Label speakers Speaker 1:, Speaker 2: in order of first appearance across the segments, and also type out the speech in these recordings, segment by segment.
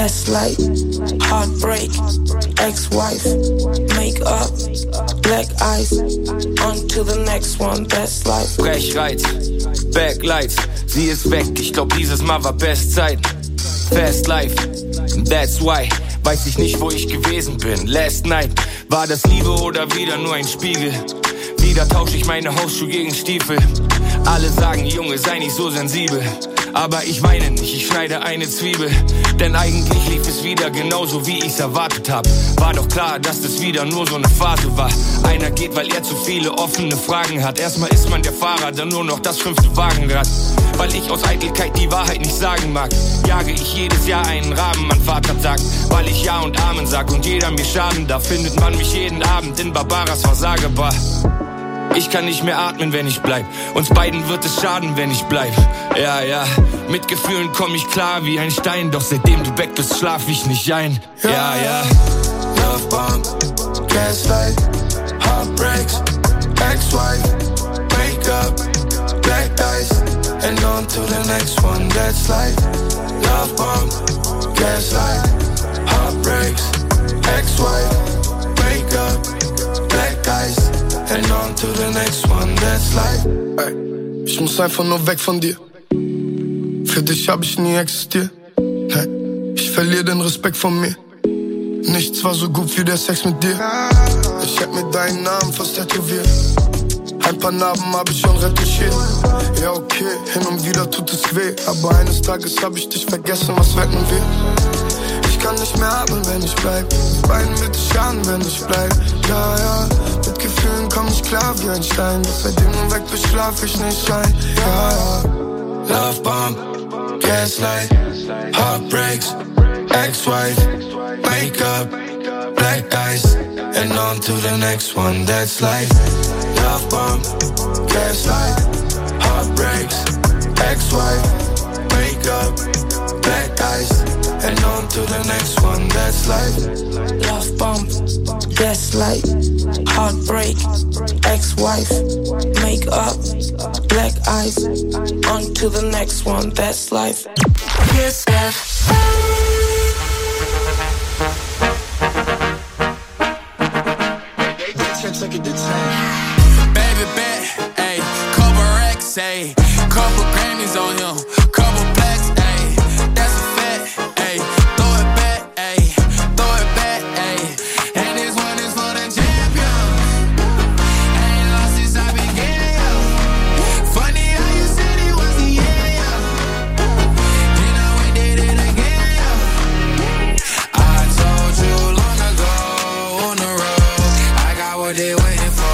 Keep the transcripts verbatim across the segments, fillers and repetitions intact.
Speaker 1: Gaslight, heartbreak, ex-wife, make up, black eyes, on to the next one, that's life.
Speaker 2: Brechreiz, Backlights, sie ist weg, ich glaub dieses Mal war Bestzeit. Fast life, that's why, weiß ich nicht wo ich gewesen bin. Last night, war das Liebe oder wieder nur ein Spiegel? Wieder tausche ich meine Hausschuhe gegen Stiefel. Alle sagen, Junge, sei nicht so sensibel. Aber ich weine nicht, ich schneide eine Zwiebel. Denn eigentlich lief es wieder genauso, wie ich's erwartet hab. War doch klar, dass das wieder nur so eine Phase war. Einer geht, weil er zu viele offene Fragen hat. Erstmal ist man der Fahrer, dann nur noch das fünfte Wagenrad. Weil ich aus Eitelkeit die Wahrheit nicht sagen mag, jage ich jedes Jahr einen Raben, mein Vater sagt. Weil ich Ja und Amen sag und jeder mir schaden darf, findet man mich jeden Abend in Barbaras Versagebar. Ich kann nicht mehr atmen, wenn ich bleib. Uns beiden wird es schaden, wenn ich bleib. Ja, ja, mit Gefühlen komm ich klar wie ein Stein. Doch seitdem du weg bist, schlaf ich nicht ein. Ja, ja.
Speaker 3: Love bomb, gaslight, heartbreaks, ex-wife, wake up, black dice, and on to the next one, that's life. Love bomb, gaslight, heartbreaks, ex-wife, wake up, black dice, and on to the next one, that's life. Ey, ich muss einfach nur weg von dir. Für dich hab ich nie existiert. Hey, ich verliere den Respekt von mir. Nichts war so gut wie der Sex mit dir. Ich hätt mir deinen Namen fast tätowiert. Ein paar Narben hab ich schon retuschiert. Ja okay, hin und wieder tut es weh. Aber eines Tages hab ich dich vergessen, was wetten wir? Ich kann nicht mehr atmen, wenn ich bleib. Beiden wird es schaden, wenn ich bleib. Ja, ja, mit Gefühlen komm ich klar wie ein Stein. Doch seitdem du weg bist, schlaf ich nicht ein. Ja, ja. Love bomb, gaslight, heartbreaks, ex-wife, wake up, black ice, and on to the next one, that's life. Love bomb, gaslight, heartbreaks, ex-wife, wake up, black ice, and on to the next one, that's life.
Speaker 1: Love bomb, gaslight, heartbreak, ex-wife, make up, black eyes, on to the next one, that's life. Kiss F.
Speaker 4: Baby bet, ayy, couple racks, ayy, couple Grammys on him, couple plaques, ayy, that's a fact, ayy, throw it back, ayy, throw it back, ayy, and this one is for the champion. Ain't lost since I began, yo. Funny how you said he wasn't, yeah, yo. You know we did it again, yo. I told you long ago on the road, I got what they waiting for.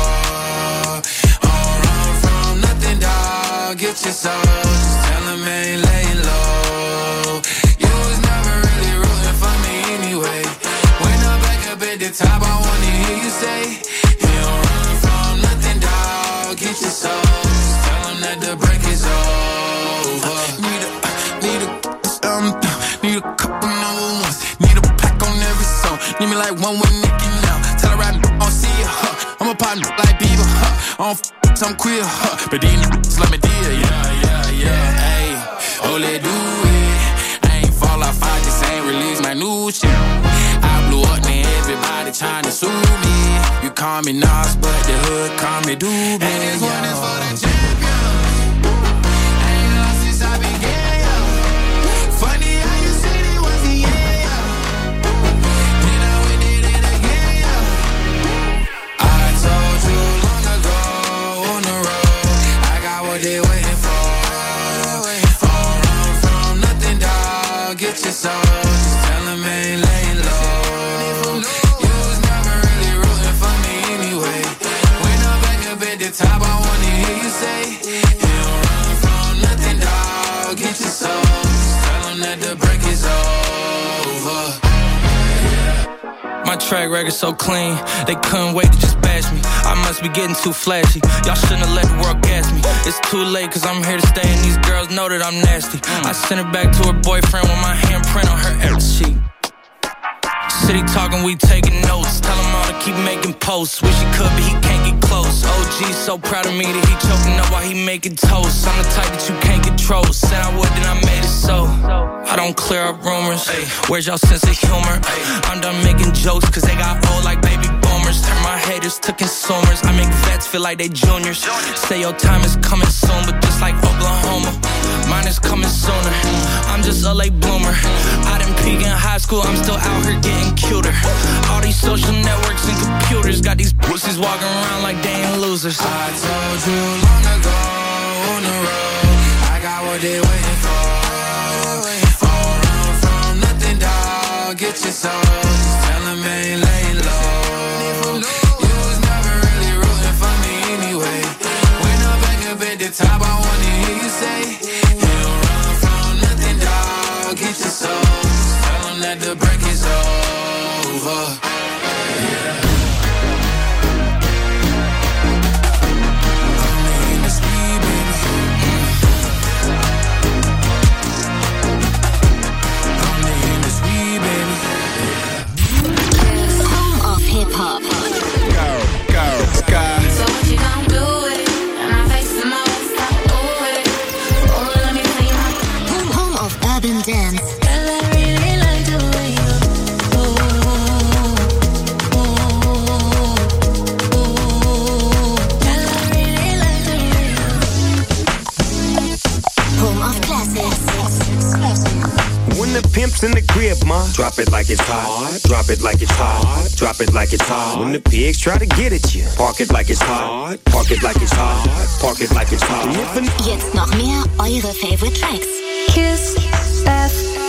Speaker 4: Get your soul, just tell him I ain't laying low. You was never really rooting for me anyway. When I'm back up at the top, I wanna hear you say, you don't run from nothing, dawg. Get your soul, just tell him that the break is over. Need a, need a, um, need a couple number ones. Need a pack on every song. Need me like one with Nicki now. Tell her I don't see it, huh. I'm a partner like Bieber, huh. I don't f*** I'm queer, huh. But these niggas let me deal, yeah, yeah, yeah, ayy. Oh, let do it. I ain't fall off, I just ain't release my new shit. I blew up, man, everybody tryna sue me. You call me Nas, but the hood call me Doobie. And this one is for the champion. Ain't lost since I began, yo. Funny how you said it wasn't, yeah, yo. You know we did it again, yo. I told you long ago on the road, I got what they waiting for. Don't run from nothing, dawg. Get your soul, just tell them I ain't laying low. You was never really rooting for me anyway. When I'm back up at the top, I wanna hear you say, you don't run from nothing, dawg. Get your soul, just tell them that the break is over.
Speaker 2: My track record so clean, they couldn't wait to just bash me. I must be getting too flashy, y'all shouldn't have let the world gas me. It's too late cause I'm here to stay and these girls know that I'm nasty. I sent it back to her boyfriend with my handprint on her ass sheet. City talking, we taking notes. Tell him all to keep making posts. Wish he could, but he can't get close. O G so proud of me that he choking up while he making toast. I'm the type that you can't control. Said I would, then I made it so. I don't
Speaker 5: don't clear up rumors. Where's y'all sense of humor? I'm done making jokes cause they got old like baby boomers. Turn my haters to consumers. I make vets feel like they juniors. Say your time is coming soon, but just like Oklahoma, mine is coming sooner. I'm just a late bloomer. I didn't peak in high school, I'm still out here getting cuter. All these social networks and computers got these pussies walking around like they ain't losers.
Speaker 4: I told you long ago on the road, I got what they waiting for. All run from nothing, dog. Get your soul. Just tell them ain't laying low. You was never really rooting for me anyway. When I'm back up at the top, I wanna hear you say, you don't run from nothing, dog. Get your soul. Just tell them that the break is over.
Speaker 6: Hip-hop. Go, go, go. So what you gon' do with it? And I face the most, oh it. Oh, let me play my home, home of urban dance. Girl, I really like the way you oh, oh, oh, oh. Girl, I really like the way you home of classics.
Speaker 7: When the pimp's in the crib, ma, drop it like it's hot. Drop it like it's hot. Drop it like it's hot. When the pigs try to get at you, park it like it's hot. Park it like it's hot. Park it like it's hot.
Speaker 6: Jetzt noch mehr eure favorite tracks. Kiss F.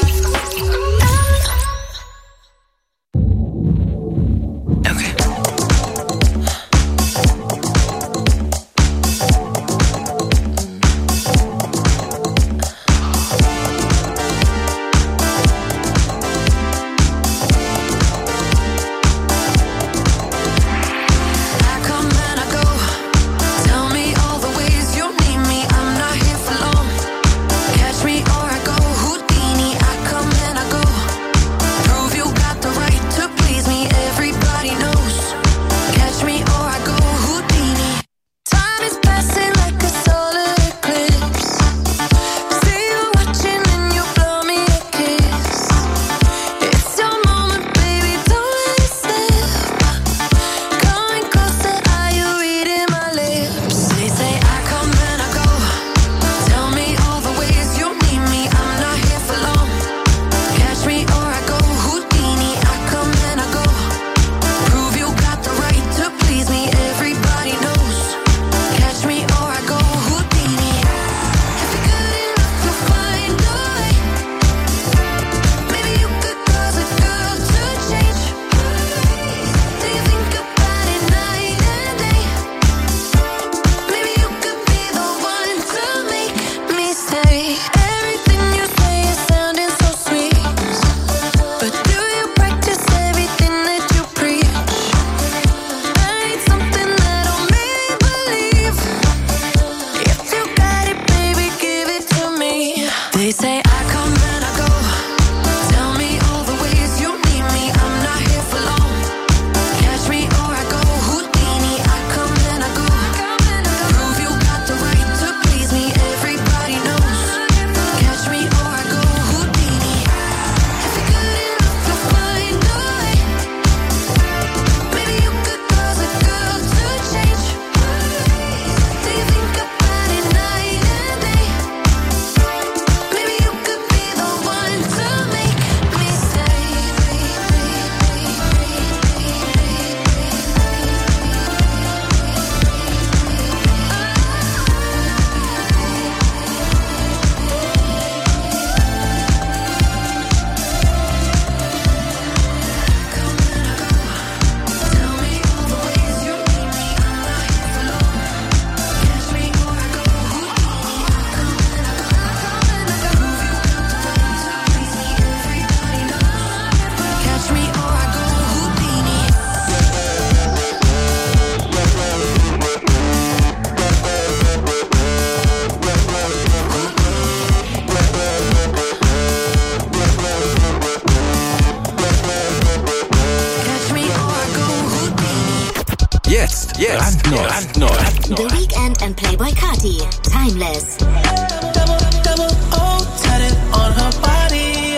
Speaker 2: Jetzt, jetzt, brandneu.
Speaker 6: The Weeknd and Playboy Carti, Timeless.
Speaker 8: Double, double, oh, tatted on her body.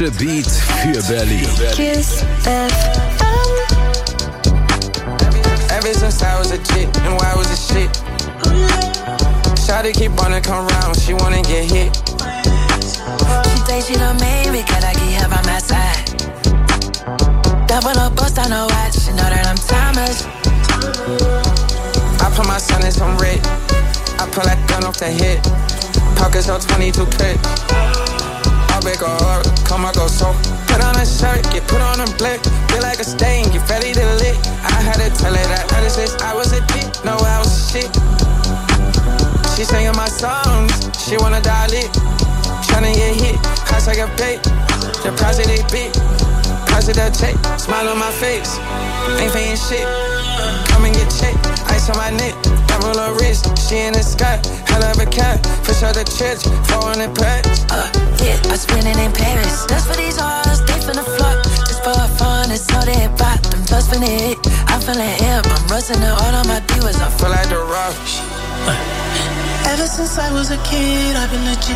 Speaker 8: deutsche Beat für Berlin.
Speaker 1: Kiss F M.
Speaker 9: Ever since I was a chick, and why was it shit? Shawty keep wanna come round, she wanna get hit.
Speaker 10: She say she done made me, cause I keep her by my side. Double up, bust on her watch, she know that I'm timeless.
Speaker 9: I put my son in some red, I pull that gun off the hip. Pockets on twenty-two clip. I'll make a heart, come I go so. Put on a shirt, get put on a blick. Feel like a stain, get ready to lick. I had to tell her that other since I was a dick. No, I was shit. She singing my songs, she wanna dial it. Tryna get hit, hot like a bait. The price of they big, price of that check. Smile on my face, ain't paying shit. Come and get checked, ice on my neck. Double her wrist, she in the sky. Hell of a cat, fish out the church. four hundred packs.
Speaker 10: Uh, yeah, I spend it in Paris. That's for these hoes, they finna flock. Just for fun, it's all they pop. Them thugs finna hit, I'm feeling hip. I'm rusting the all on my divas. I
Speaker 9: feel like the rock.
Speaker 11: Ever since I was a kid, I've been legit.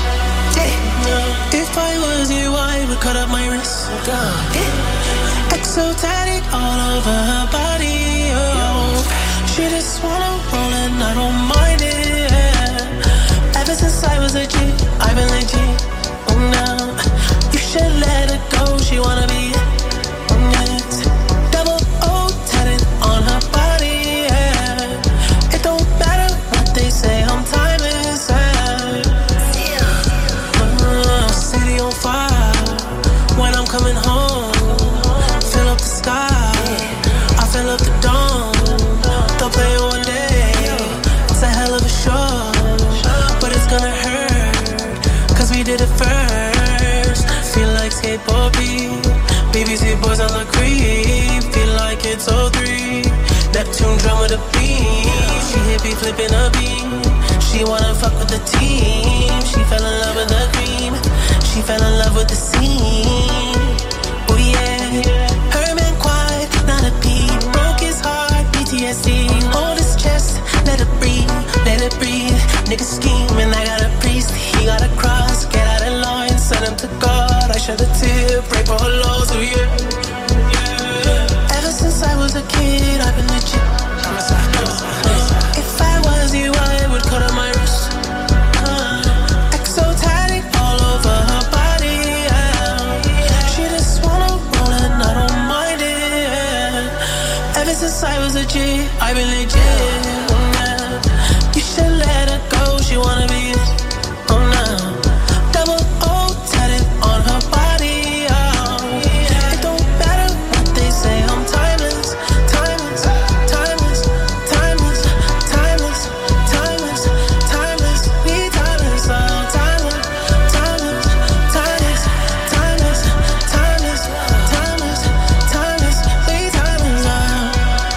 Speaker 11: Yeah. If I was you, I would cut up my wrist. Yeah. Exotic all over her body. Oh. She just wanna roll and I don't mind it. Yeah. Ever since I was a G, I've been legit. Oh, now you should let her go. She wanna be next. Double O tatted on her body. Yeah. It don't matter what they say. I'm timeless. Yeah. Uh, city on fire. When I'm coming home, fill up the sky. I fill up the dome. They'll play one day. It's a hell of a show, but it's gonna hurt, cause we did it first. Feel like skateboard beat, B B C boys on the creep. Feel like it's oh three, Neptune drum with a beat. She hit me flipping a beat. She wanna fuck with the team. She fell in love with the cream. She fell in love with the scene. Oh yeah, her man quiet, not a peep. Broke his heart, P T S D. Hold his chest, let it breathe, let it breathe. Niggas scheming, I got a priest. He got a cross, get out of line, send him to God. I shed a tear, pray for her lows, oh yeah. yeah. Ever since I was a kid, I've been legit. If I was you, I would cut on my wrist. Uh, exotic all over her body. Yeah. She just wanna roll and I don't mind it. Yeah. Ever since I was a G, I've been legit. Yeah. You should let her go. She wanna be oh no. Double O tatted on her body. Oh. It don't matter what they say. I'm timeless, timeless, timeless, timeless, timeless, timeless, timeless. We timeless, oh timeless, timeless, timeless, timeless, timeless, timeless, timeless. We timeless, oh.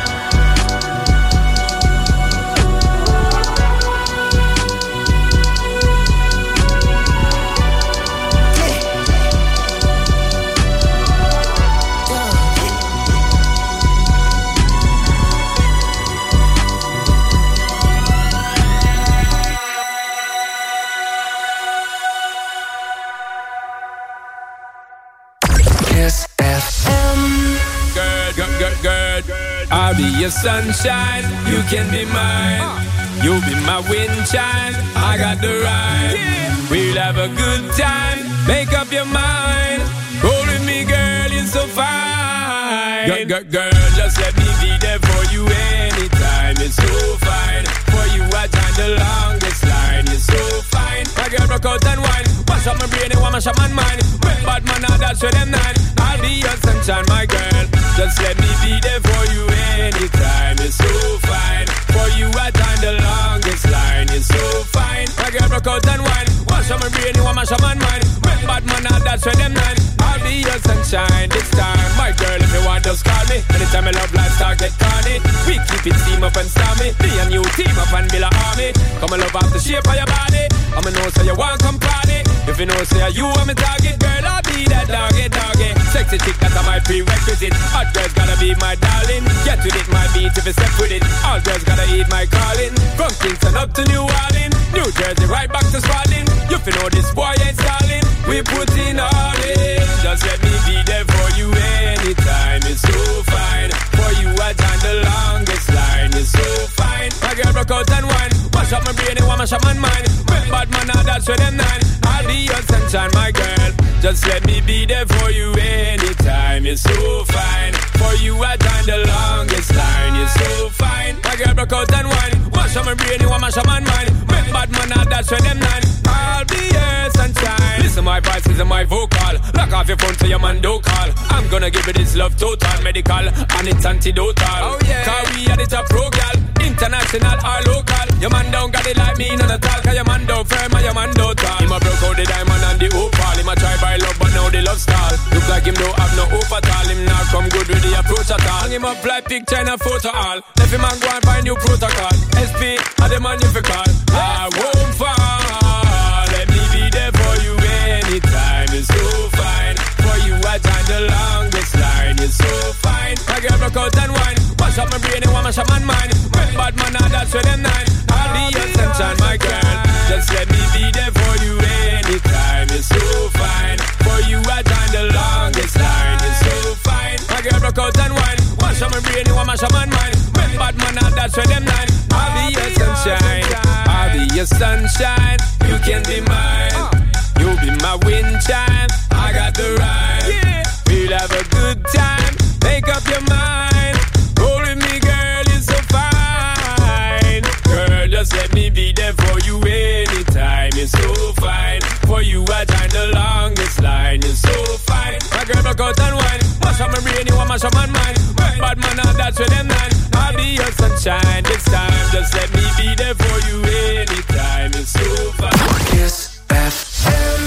Speaker 2: Kiss F M.
Speaker 12: Girl, girl, girl, girl, I'll be your sunshine, you can be mine. You'll be my wind chime, I got the rhyme. We'll have a good time, make up your mind. Roll with me, girl, you're so fine. Girl, girl, girl, just let me be there for you anytime. You're so fine, for you I time the longest line. You're so fine, my girl, rock out and wine. Mash up my brain and mash up my mind. When bad man, now that's where them nine. I'll be your sunshine, my girl. Just let me be there for you anytime. You're so fine, for you I time the longest line. You're so fine, my girl, rock out and wine. Mash up my brain and mash up my mind. When bad man, now that's where them nine. I'll be your sunshine this time, my girl. If you want, just call me. Anytime I love life start get corny. We keep it steam up and stormy. Me and you team up and build a army. Come and love off the shape of your body. I'ma know so you want come party. If you know say you are my target, girl, I'll be that doggy doggy. Sexy chick, that's my prerequisite. Hot girls gotta be my darling. Get with it, my beat if you step with it. All girls gotta eat my calling. From Kingston up to New Orleans, New Jersey right back to Spalding. You feel know this boy ain't stalling. We put in all in. mash up my mind. Bad man, now that's where them nine. I'll be your sunshine, my girl. Just let me be there for you anytime. You're so fine. For you, I time the longest line. You're so fine. My girl, broke out and wine. Wash up my brain, you want mash up my mind. Bad man, now that's where them nine. I'll be your sunshine. Listen, my voice is my vocal. Lock off your phone so your man don't call. I'm gonna give you this love total, medical, and it's antidotal. Oh yeah. Cause we are the top pro, girl. International or local. Your man don't got it like me, none at all. Cause your man don't firm and your man don't tall. Him a broke out the diamond and the opal. Him a try by love but now the love stall. Look like him don't have no hope at all. Him not come good with the approach at all. Hang him up like picture and a photo all. Left him and go and find new protocol. S P are the man you fi call. I won't fall. Let me be there for you anytime. You're so fine. For you I time the longest line. You're so fine. My girl broke out and wine. Wash up my brain and wash up my mind. Bad man, now that's where them nine. I'll be your sunshine, my girl. Just let me be there for you anytime. You're so fine. For you I time the longest line. You're so fine. My girl broke out and wine. Wash up my brain and wash up my mind. Bad man, now that's where them nine. I'll be your sunshine. I'll be your sunshine. You can be mine. You'll be my wind chime. I got the ride. We'll have a good time. Make up your mind. Roll with me, girl, you're so fine. Girl, just let me be there for you anytime. You're so fine. For you, I time the longest line. You're so fine. My girl, broke out and wine. Mash up my brain, you want mash up my mind. Bad man, now that's where them nine. I'll be your sunshine this time. Just let me be there for you anytime. You're so fine.
Speaker 3: Kiss F M.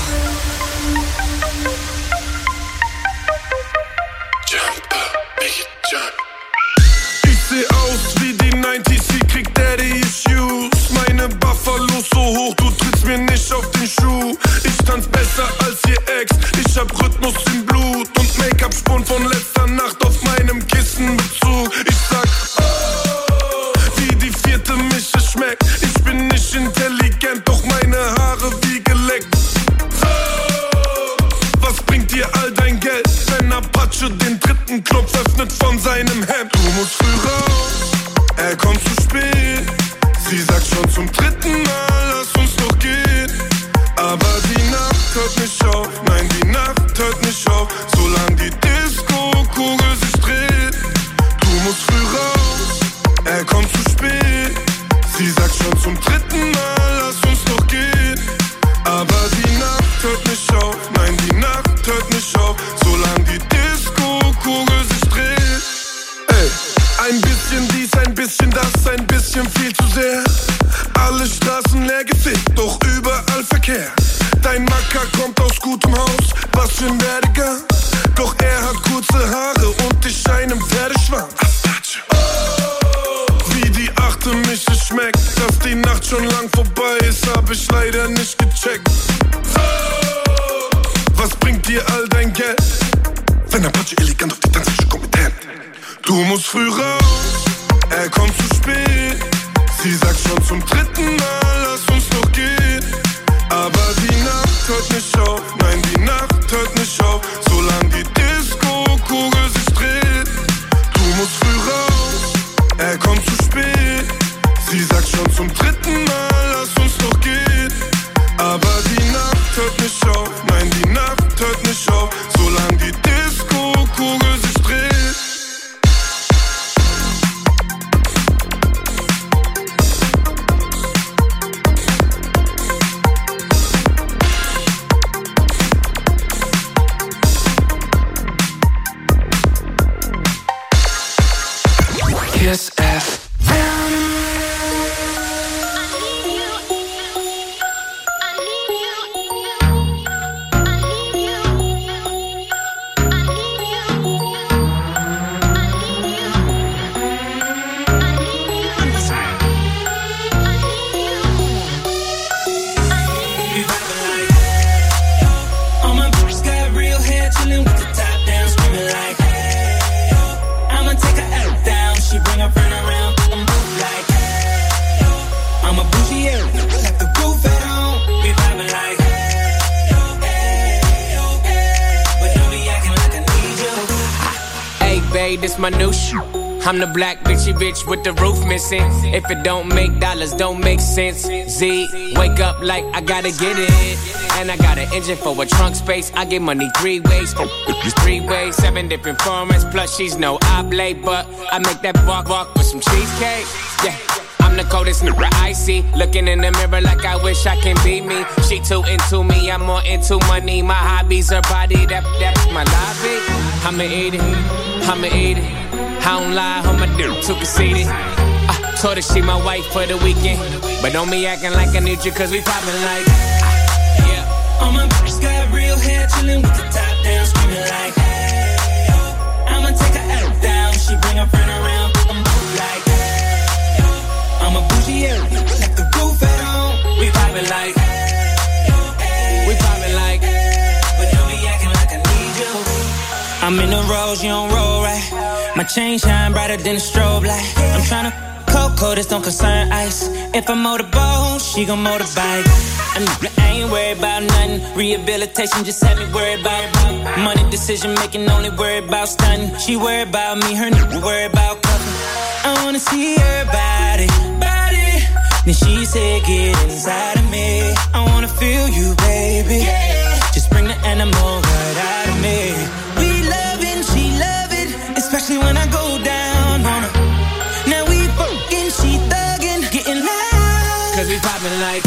Speaker 3: Jump up, make it jump.
Speaker 13: Ich seh aus wie die neunziger, sie kriegt Daddy Issues. Meine Buffalos so hoch, du trittst mir nicht auf den Schuh. Ich tanz besser als ihr Ex, ich hab Rhythmus im Blut und Make-up-Spuren von letzter Nacht auf meinem Kissenbezug. Ich sag, oh, wie die vierte Mische schmeckt. Ich bin nicht intelligent, doch meine Haare wie geleckt. Oh, was bringt dir all dein Geld, wenn Apache den dritten Knopf öffnet von seinem Hemd? Du musst früh raus, er kommt zu spät. Sie sagt schon zum dritten Mal, lass uns doch gehen. Aber die Nacht hört nicht auf, nein, die Nacht hört nicht auf, solange die Disco-Kugel sich dreht. Du musst früh raus, er kommt zu spät. Sie sagt schon zum dritten Mal, lass uns doch gehen. Aber die Nacht hört nicht auf, nein, die Nacht hört nicht auf, solange die Disco-Kugel sich dreht. Ey, ein bisschen dies, ein bisschen das, ein bisschen viel zu sehr. Alle Straßen leer gefickt, doch überall Verkehr. Dein Macker kommt aus gutem Haus, was für ein Werdegang. Doch er hat kurze Haare und ich einem Pferdeschwanz. Oh, wie die achte Mische schmeckt, dass die Nacht schon lang vorbei ist, hab ich leider nicht gecheckt. Oh, was bringt dir all dein Geld, wenn Apache elegant auf die Tanzfläche kommt mit Hand? Du musst früh raus, er kommt zu spät. Sie sagt schon zum dritten Mal, lass uns doch gehen. Aber die Nacht hört nicht auf, nein, die Nacht hört nicht auf, solange die Disco-Kugel sich dreht. Du musst früh raus, er kommt zu spät. Sie sagt schon zum dritten Mal, lass uns doch gehen. Aber die Nacht hört nicht auf, nein, die Nacht hört nicht auf, solange die Disco-Kugel sich dreht.
Speaker 3: Kiss F M.
Speaker 14: This my new shit.
Speaker 2: I'm the black bitchy bitch with the roof missing. If it don't make dollars, don't make sense. Z, wake up like I gotta get it. And I got an engine for a trunk space. I get money three ways, three ways, seven different formats. Plus she's no oblate, but I make that walk walk with some cheesecake. Yeah. I'm the coldest nigga I see. Looking in the mirror like I wish I can be me. She too into me, I'm more into money. My hobbies, her body, that, that's my lobby. I'ma eat it, I'ma eat it. I don't lie, I'm a dude too conceited. I told her she my wife for the weekend. But don't be acting like I need you cause we poppin' like yeah.
Speaker 11: All my bitches got real hair, chillin' with the top down, screaming like hey, I'ma take her out down, she bring her friend around, I'm like I'm a bougie area, left the roof at home.
Speaker 2: We poppin' like, we poppin' like,
Speaker 11: but don't be acting like I need you. I'm in the roads, you don't roll right. My chain shine brighter than a strobe light. I'm tryna cocoa, this don't concern ice. If I motorboat, she gon' motorbike. I ain't worried about nothing. Rehabilitation just had me worried about money decision making, only worried about stunning. She worried about me, her nigga worried about cuffing. I wanna see her body, body. Then she said, get inside of me. I wanna feel you, baby. Yeah. Just bring the animal right out of me. We loving, she love it, especially when I go down on her. Now we fucking, she thuggin', getting loud.
Speaker 2: Cause we poppin' like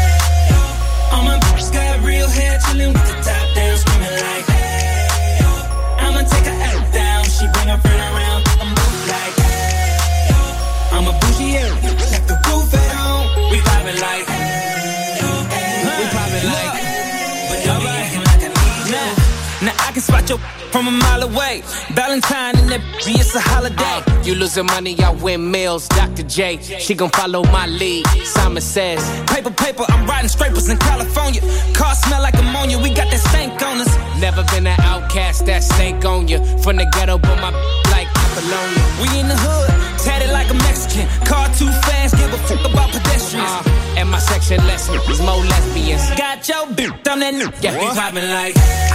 Speaker 11: all my bitches got real hair, chillin' with the top down, screaming like hey, I'ma take her out down, she bring her friend around, I'm both like hey, I'm a bougie area, left the roof at home.
Speaker 2: We poppin' like we poppin' like
Speaker 11: but don't be acting like I need you. Now I can spot your from a mile away. Valentine and that bitch, it's a holiday.
Speaker 2: Uh, you losing money, I win meals. Doctor J, she gon' follow my lead. Simon says,
Speaker 11: paper, paper, I'm riding scrapers in California. Car smell like ammonia, we got that stank on us.
Speaker 2: Never been an outcast, that stank on you. From the ghetto, but my like Apollonia.
Speaker 11: We in the hood, tatted like a Mexican. Car too fast, give a fuck about pedestrians.
Speaker 2: Uh, and my section less niggas, more lesbians.
Speaker 11: Got your bitch, I'm that nigga.
Speaker 2: Yeah, we poppin' like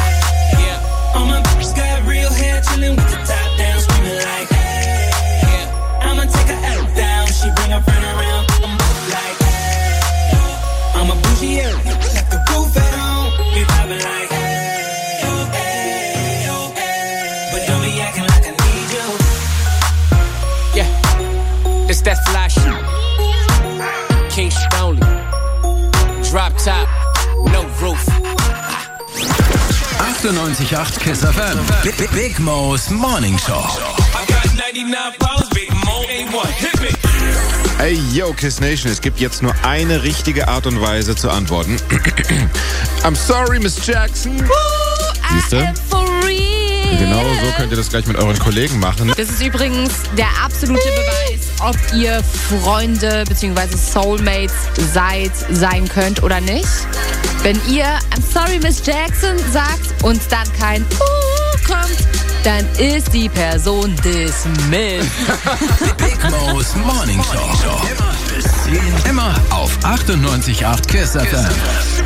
Speaker 11: all my bitches got real hair, chillin' with the top down, screaming like hey, yeah. I'ma take her out down, she bring her friend around, I'm both like hey, I'm a bougie area, left the roof at home. We poppin' like hey, hey, hey, but don't be acting like I
Speaker 2: need you. Yeah, it's that fly shit. King shit only. Drop top, no roof.
Speaker 8: achtundneunzig Komma acht Kiss F M. Big, Big Mo's Morning Show.
Speaker 14: Hey, yo, Kiss Nation, es gibt jetzt nur eine richtige Art und Weise zu antworten. I'm sorry, Miss Jackson. Siehst du?
Speaker 15: For real.
Speaker 14: Genau so könnt ihr das gleich mit euren Kollegen machen.
Speaker 15: Das ist übrigens der absolute Beweis, ob ihr Freunde bzw. Soulmates seid, sein könnt oder nicht. Wenn ihr I'm sorry, Miss Jackson sagt und dann kein Uh kommt, dann ist die Person dismissed.
Speaker 8: Big Mo's Morning Show. Immer bis zehn. Immer auf achtundneunzig Komma acht Kiss F M.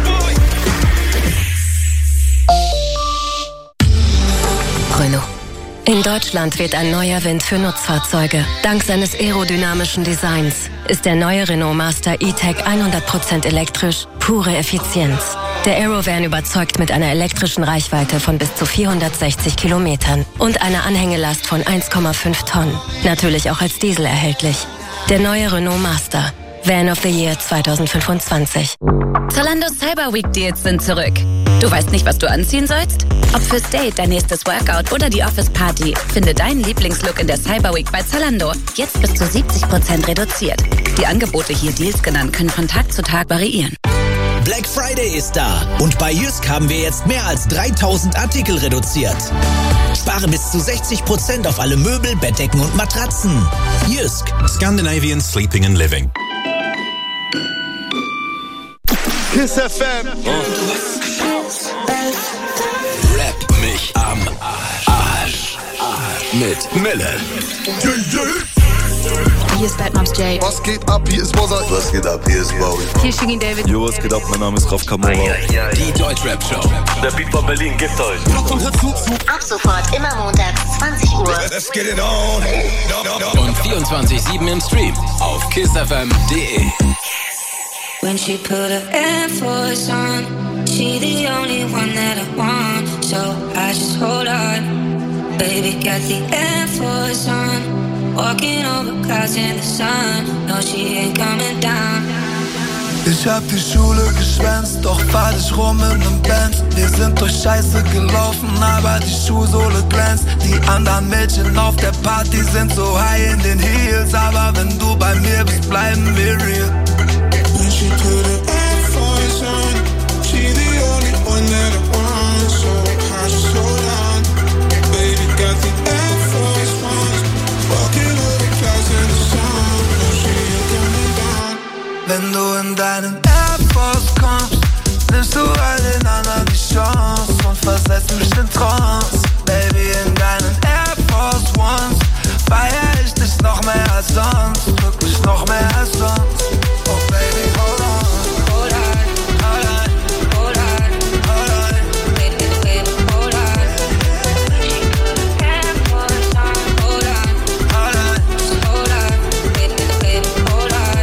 Speaker 16: Renault. In Deutschland weht ein neuer Wind für Nutzfahrzeuge. Dank seines aerodynamischen Designs ist der neue Renault Master E-Tech hundert Prozent elektrisch, pure Effizienz. Der Aerovan überzeugt mit einer elektrischen Reichweite von bis zu vierhundertsechzig Kilometern und einer Anhängelast von eins Komma fünf Tonnen. Natürlich auch als Diesel erhältlich. Der neue Renault Master. Van of the Year zwanzig fünfundzwanzig.
Speaker 17: Zalando Cyber Week Deals sind zurück. Du weißt nicht, was du anziehen sollst? Ob fürs Date, dein nächstes Workout oder die Office Party, finde deinen Lieblingslook in der Cyber Week bei Zalando. Jetzt bis zu siebzig Prozent reduziert. Die Angebote, hier Deals genannt, können von Tag zu Tag variieren.
Speaker 18: Black Friday ist da und bei Jysk haben wir jetzt mehr als dreitausend Artikel reduziert. Spare bis zu sechzig Prozent auf alle Möbel, Bettdecken und Matratzen. Jysk.
Speaker 19: Scandinavian Sleeping and Living.
Speaker 14: Kiss F M.
Speaker 8: Rap mich am Arsch. Arsch. Arsch. Mit Mille.
Speaker 13: Yeah, yeah.
Speaker 15: Hier ist Bad Moms J.
Speaker 20: Was geht ab, hier ist Mozart.
Speaker 21: Was geht ab, hier ist Bowie.
Speaker 15: Hier ist Shirin David.
Speaker 21: Jo, was geht ab, mein Name ist Raf Kamora.
Speaker 8: Die Deutschrap-Show.
Speaker 21: Der Beat von Berlin, gebt euch.
Speaker 6: Ab sofort immer montags zwanzig Uhr.
Speaker 21: Let's get it on.
Speaker 8: Und vierundzwanzig sieben im Stream auf kiss f m punkt d e.
Speaker 22: When she put her Air Force on, she the only one that I want, so I just hold on. Baby got the Air Force on, walking over clouds in the sun, no she ain't coming down.
Speaker 3: Ich hab die Schule geschwänzt, doch fahr ich rum in nem Benz. Wir sind durch Scheiße gelaufen, aber die Schuhsohle glänzt. Die anderen Mädchen auf der Party sind so high in den Heels, aber wenn du bei mir bist, bleiben wir real.
Speaker 23: When she put her Air Force on, she the only one that I want, so I just hold on. Baby got the Air Force ones, walking over clouds in the sun, no she ain't coming down.
Speaker 3: Wenn du in deinen Air Force kommst, nimmst du all den anderen die Chance und versetzt mich in Trance. Baby, in deinen Air Force Ones feier ich dich noch mehr als sonst, wirklich noch mehr als sonst. Oh baby, hold on, hold on, hold on, hold on, hold on, baby, baby, hold on. Air Force on, hold on, hold on, hold on, baby, baby, hold on.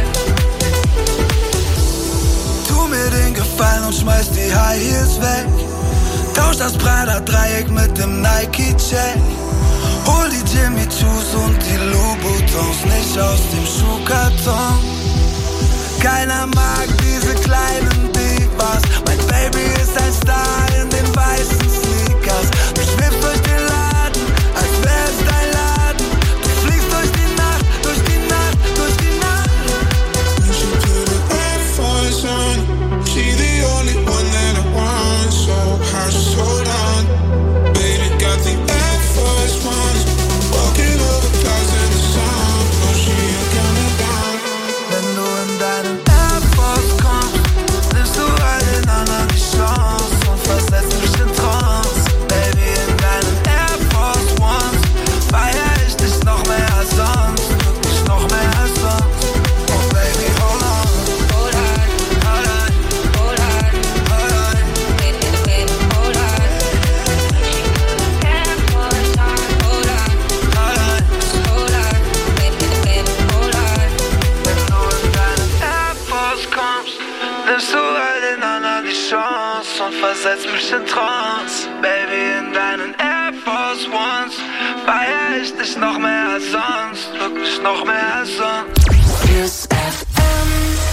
Speaker 3: Tu mir den Gefallen und schmeiß die High Heels weg. Tausch das Prada-Dreieck mit dem Nike-Check. Hol die Jimmy Choos und die Louboutins nicht aus dem Schuhkarton. Keiner mag diese kleinen Divas. Mein Baby ist ein Star in den weißen Sneakers. Du schwimmst durch den Laden, als wär's dein Laden. Du fliegst durch die Nacht, durch die Nacht, durch die Nacht.
Speaker 23: When she put her Air Force on, she the only one that I want, so I just hold on. Baby got the Air Force ones, walking over clouds in the sun, no she ain't coming down.
Speaker 3: Wenn du in deinen Air Force kommst, nimmst du all den anderen die Chance und versetzt mich in Trance. Baby, in deinen Air Force Ones feier ich dich noch mehr als sonst, wirklich noch mehr als sonst. Oh baby, hold on, hold on, hold on, hold on, hold on, baby, baby, hold on. Air Force on, hold on, hold on, hold on, baby, baby, hold on. Wenn du in deinen Air Force kommst, nimmst du all den anderen die Chance und versetzt mich in Trance. Baby, in deinen Air Force Ones feier ich dich noch mehr als sonst, wirklich noch mehr als sonst. Kiss F M.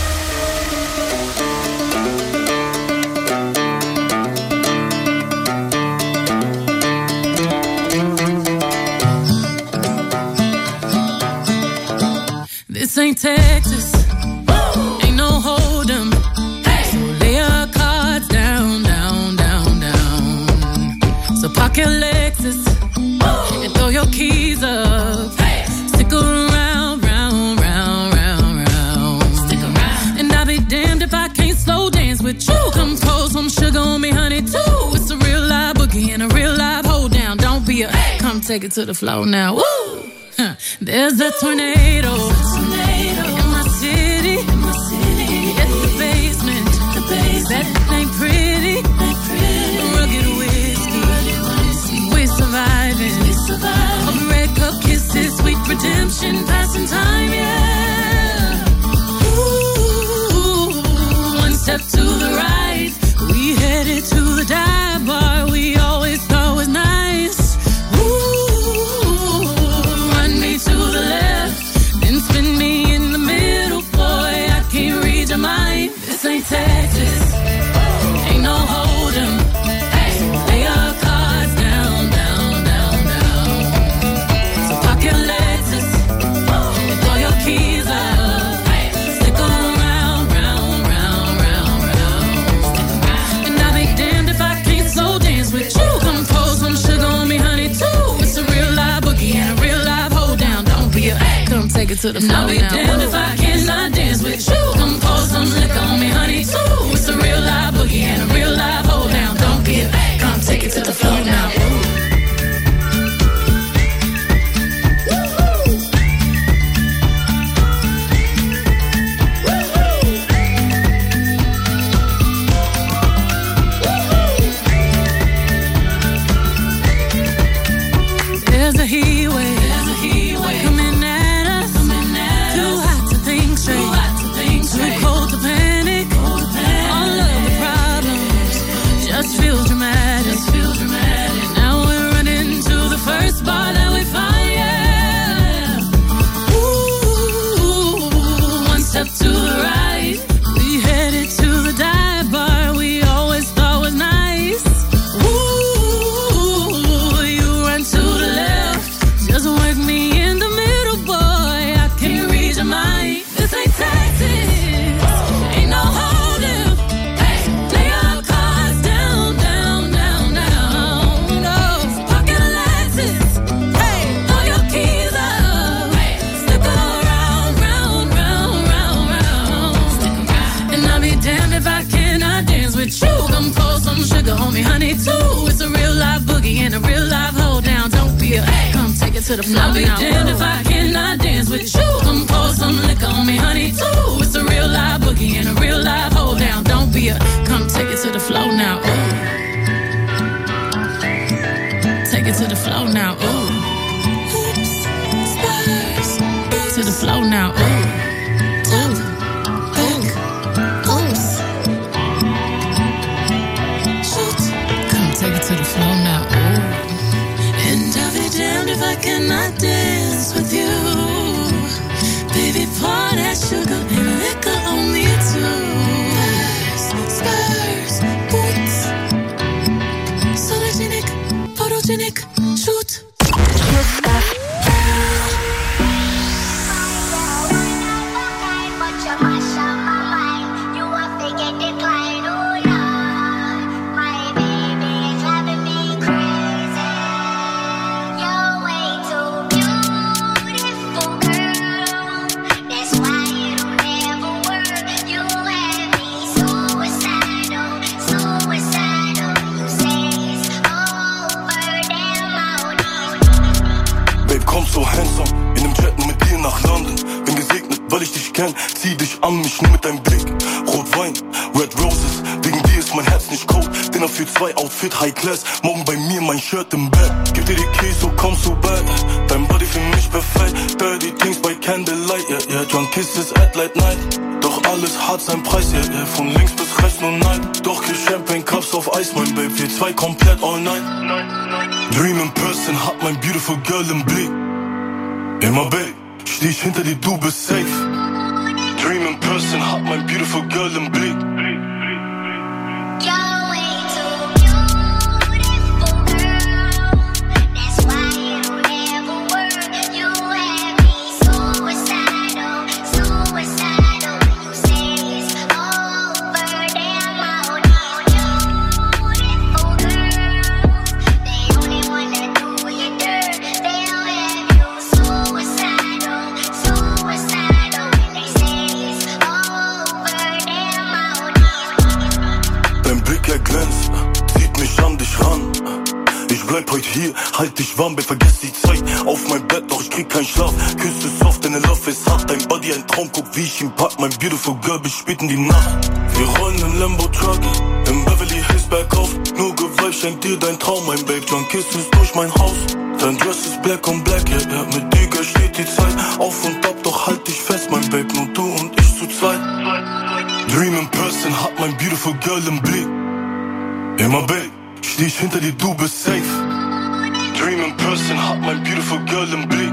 Speaker 24: This ain't Texas, ain't no hold'em. So lay your cards down, down, down, down. So park your Lexus and throw your keys up. Stick around, round, round, round, round. Stick around. And I'll be damned if I can't slow dance with you. Come pour some sugar on me, honey, too. It's a real live boogie and a real live hold down. Don't be a, come take it to the floor now. Woo! Huh. There's a tornado. In my city, in my city, it's the basement. The basement. That ain't pretty. Ain't pretty. Rugged whiskey. Rugged whiskey. We're surviving. We surviving. Over red cup kisses, sweet redemption, passing time, yeah. Ooh, one step to the right, we headed to the dive bar we always thought was nice. Ooh, run me to the left, then spin me in the middle, boy, I can't read your mind. This ain't Texas, ain't no hold'em. Lay your cards down, down, down, down. So park your Lexus and throw your keys up. Stick around, round, round, round, round. And I'll be damned if I can't slow dance with you. Come pour some sugar on me, honey, too. It's a real live boogie and a real live hold down. Don't be a, come take it to the floor now. I'll be damned if I cannot dance with you. Come pour some liquor on me, honey, too. It's a real live boogie and a real live hold down. Don't be a, come take it to the floor now. to the floor. I'll be damned if I cannot dance with you. Come pour some liquor on me, honey, too. It's a real live boogie and a real live hold down. Don't be a, come take it to the floor now. Ooh. Take it to the floor now. Ooh. Oops, spurs. To the floor now. Ooh. To the floor now, ooh. And I'll be damned if I cannot dance with you. Baby, pour that sugar and liquor on me too. Spurs, boots, sologenic, photogenic, shoot.
Speaker 21: Zieh dich an mich nur mit deinem Blick. Rotwein, Red Roses, wegen dir ist mein Herz nicht cold. Dinner für zwei, Outfit, High Class. Morgen bei mir mein Shirt im Bett. Gib dir die Keys, so komm so bad. Dein Body für mich perfekt. Dirty things by candlelight, yeah, yeah. Drunk kisses at late night. Doch alles hat seinen Preis, yeah, yeah. Von links bis rechts nur Nein. Doch kein Champagne Cups auf Eis, mein Babe. Wir zwei komplett all night. Dream in person, hat mein beautiful girl im Blick. Immer Babe, steh ich hinter dir, du bist safe. Dream in person, hat mein beautiful girl im Blick. Bleib heute hier, halt dich warm, Babe, vergiss die Zeit. Auf mein Bett, doch ich krieg keinen Schlaf. Küsse soft, deine Love ist hart. Dein Body ein Traum, guck wie ich ihn pack. Mein beautiful girl bis spät in die Nacht. Wir rollen im Lambo-Truck, im Beverly Hills bergauf. Nur Gewalt schenkt dir dein Traum, mein Babe. John Kisses durch mein Haus. Dein Dress ist black on black, yeah, yeah. Mit dir, Girl, steht die Zeit. Auf und ab, doch halt dich fest, mein Babe. Nur du und ich zu zweit. Dream in person, hat mein beautiful girl im Blick. Immer Babe, steh ich hinter dir, du bist safe. Dream in person, hat mein beautiful girl im Blick.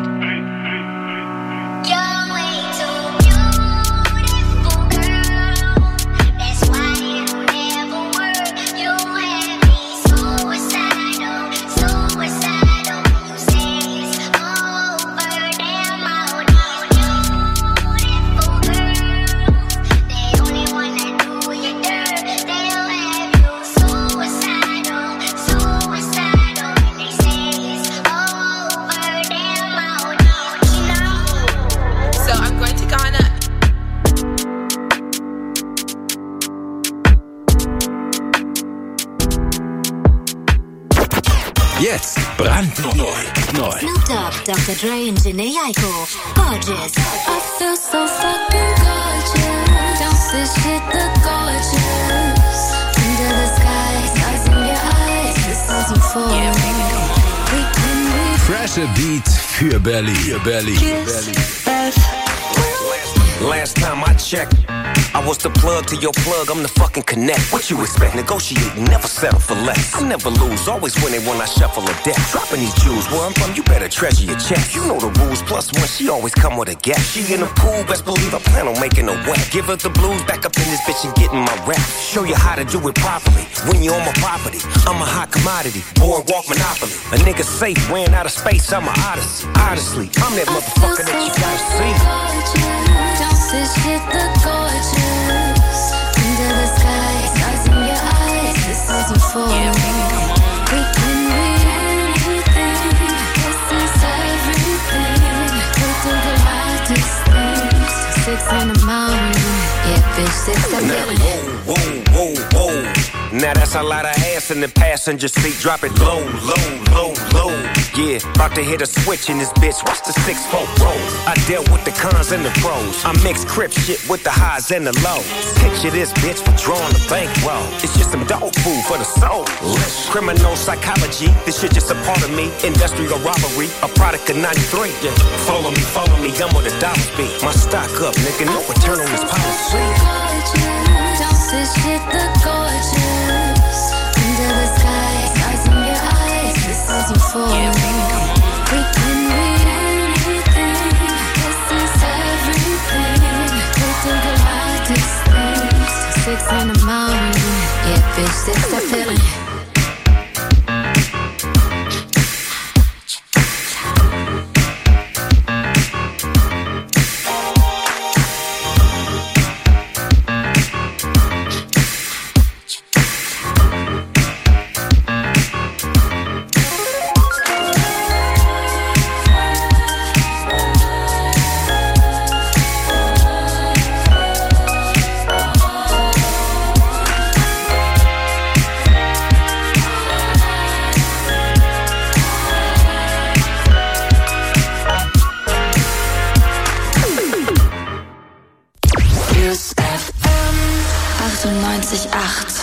Speaker 8: Jetzt brandneu. Neu.
Speaker 6: Snoop Dogg, Doktor Dre und Jhené Aiko. Gorgeous. I feel so fucking gorgeous. Don't this shit look gorgeous? Under the sky, stars in your eyes. This is euphoria. We can be
Speaker 8: Fresher Beat für Berlin. Für Berlin.
Speaker 6: Kiss F.
Speaker 4: Last time I checked, I was the plug to your plug, I'm the fucking connect. What you expect? Negotiate, never settle for less. I never lose, always winning when I shuffle a deck. Dropping these jewels, where I'm from, you better treasure your checks. You know the rules, plus one, she always come with a gap. She in the pool, best believe I plan on making her wet. Give her the blues, back up in this bitch and getting my rap. Show you how to do it properly, when you're on my property. I'm a hot commodity, boardwalk monopoly. A nigga safe, ran out of space, I'm a odyssey. Honestly, I'm that motherfucker that you gotta see.
Speaker 6: This shit look gorgeous. Under the sky, stars in your eyes. This is euphoria. We can be anything. This is everything. We do the wildest things. Six in the morning. Yeah, bitch, six in the morning.
Speaker 4: Whoa, whoa, whoa, whoa. Now that's a lot of ass in the passenger seat. Drop it low, low, low, low. Yeah, about to hit a switch in this bitch. Watch the six four roll. I dealt with the cons and the pros. I mix crip shit with the highs and the lows. Picture this bitch withdrawing the bankroll. It's just some dog food for the soul. Criminal psychology, this shit just a part of me. Industrial robbery, a product of ninety-three. Yeah. Follow me, follow me, I'm on the dollar speed. My stock up, nigga, no return on this policy.
Speaker 6: This shit look gorgeous. Under the sky, stars in your eyes. This is euphoria. We can be anything. This is everything. We think about these things. Six in the morning. Yeah, bitch, six that feeling.
Speaker 22: achtundneunzig Komma acht.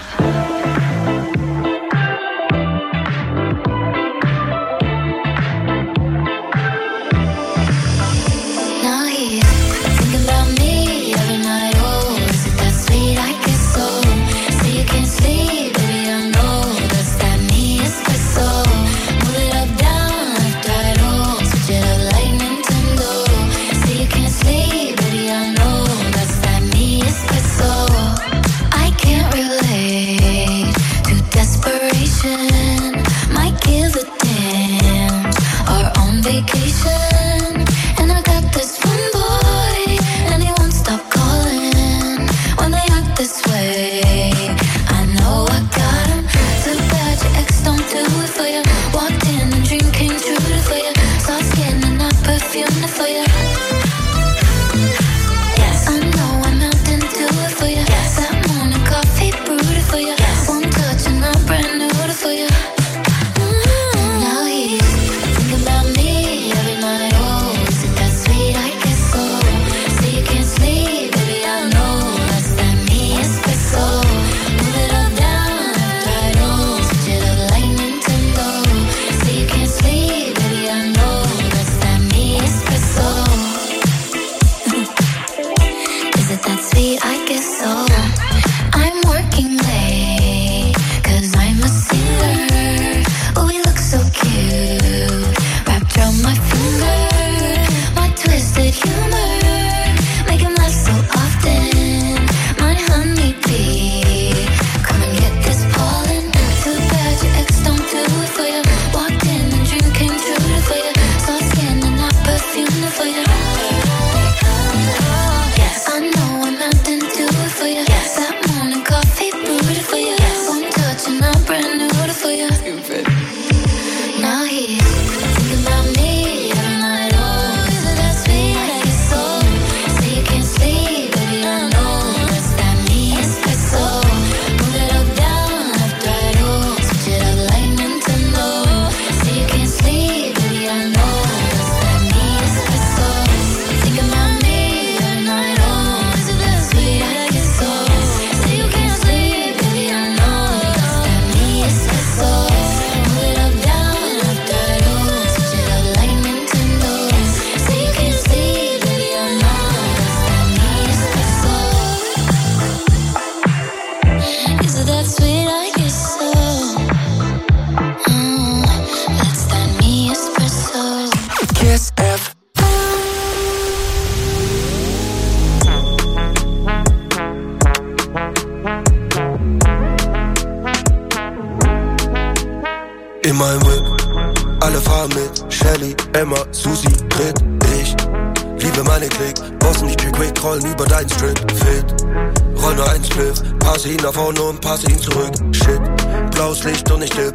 Speaker 3: In meinem Whip, alle fahren mit. Shelly, Emma, Susi, Brit, ich liebe meine Klick. Bossen nicht quick, rollen über deinen Strip. Fit, roll nur ein Spliff. Passe ihn nach vorne und passe ihn zurück. Shit, blaues Licht und ich tipp.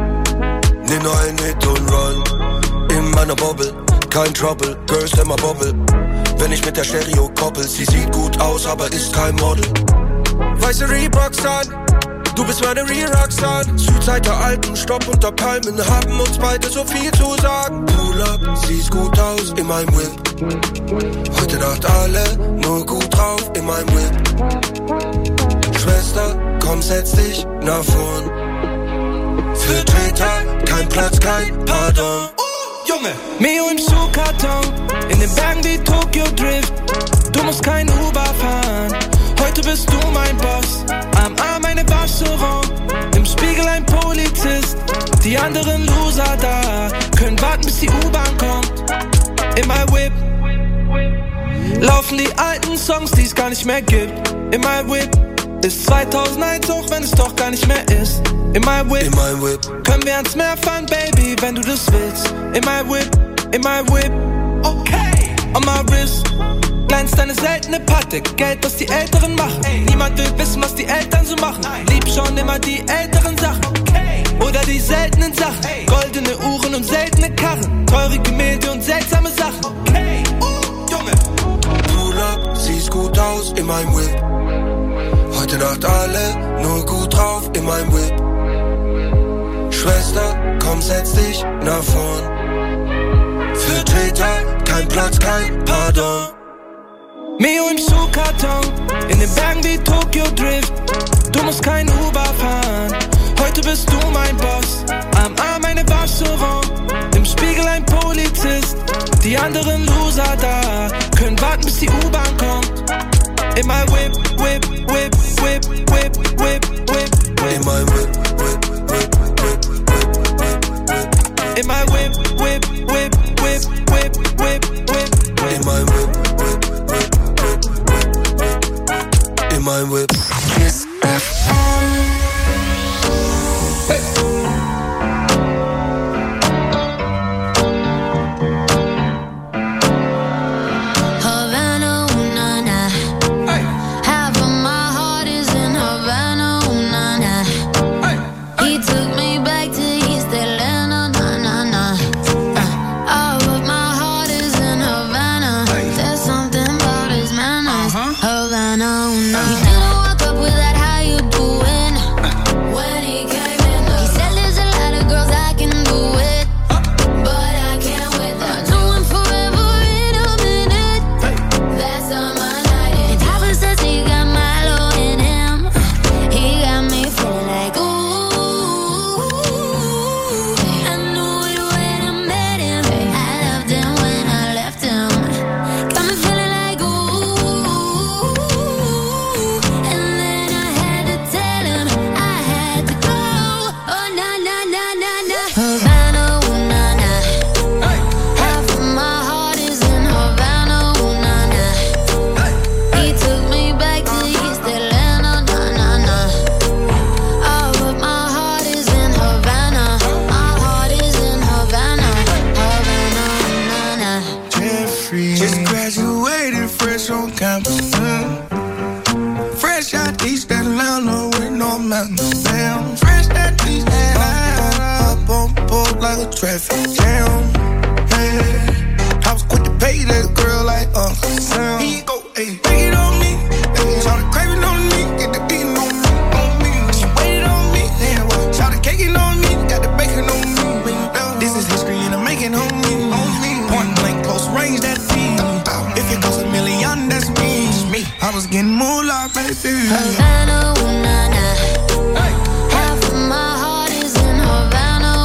Speaker 3: Nimm nur einen Hit und run. In meiner Bobble, kein Trouble. Girls immer Bobble. Wenn ich mit der Stereo koppel, sie sieht gut aus, aber ist kein Model. Weiße Reeboks an, Du bist meine Real Rockstar. Südzeit der Alpen, Stopp unter Palmen, haben uns beide so viel zu sagen. Pull up, siehst gut aus in meinem Whip. Heute Nacht alle nur gut drauf in meinem Whip. Schwester, komm, setz dich nach vorn. Für Treter, kein Platz, kein Pardon. Junge!
Speaker 1: Mio im Schuhkarton, in den Bergen wie Tokyo Drift. Du musst kein Uber fahren, heute bist du mein Boss. Am Arm eine Restaurant, im Spiegel ein Polizist. Die anderen Loser da, können warten bis die U-Bahn kommt. In my Whip laufen die alten Songs, die es gar nicht mehr gibt. In my Whip ist zweitausendeins, auch wenn es doch gar nicht mehr ist. In my Whip,
Speaker 3: in my whip.
Speaker 1: Können wir ans Meer fahren, Baby, wenn du das willst. In my Whip, in my Whip. Okay. On my wrist glänzt eine seltene Patte. Geld, was die Älteren machen. Ey. Niemand will wissen, was die Eltern so machen. Nein. Lieb schon immer die älteren Sachen. Okay. Oder die seltenen Sachen. Ey. Goldene Uhren und seltene Karren. Teure Gemälde und seltsame Sachen. Okay. Uh, Junge.
Speaker 3: Pull up, siehst gut aus in meinem Whip. Heute Nacht alle nur gut drauf in meinem Whip. Schwester, komm, setz dich nach vorn. Für Treter, kein Platz, kein Pardon.
Speaker 1: Mio im Schuhkarton, in den Bergen wie Tokyo Drift. Du musst kein Uber fahren, heute bist du mein Boss. Am Arm eine Restaurant, im Spiegel ein Polizist. Die anderen Loser da, können warten bis die U-Bahn kommt. In my Whip, Whip, Whip, Whip, Whip, Whip, Whip, Whip.
Speaker 3: In my Whip, Whip, Whip, Whip, Whip, Whip, Whip.
Speaker 1: In my Whip, Whip, Whip, Whip, Whip, Whip, Whip.
Speaker 3: In my Whip, Whip, Whip, Whip, Whip, Whip. In my Whip. Kiss F M. Hey. Traffic jam, yeah. I was quick to pay that girl like Uncle Sam. He go, ayy, take it on me. Shout the craving on me, get the beating on me, on me. She waited on me, yeah. Shout the caking on me, got the bacon on me. This is history and I'm making on me, on me. Point blank, close range, that's me. If it goes a million, that's me. me. I was getting moolah, baby.
Speaker 22: Havana, ooh, nah, nah. Hey. Half of my heart is in Havana.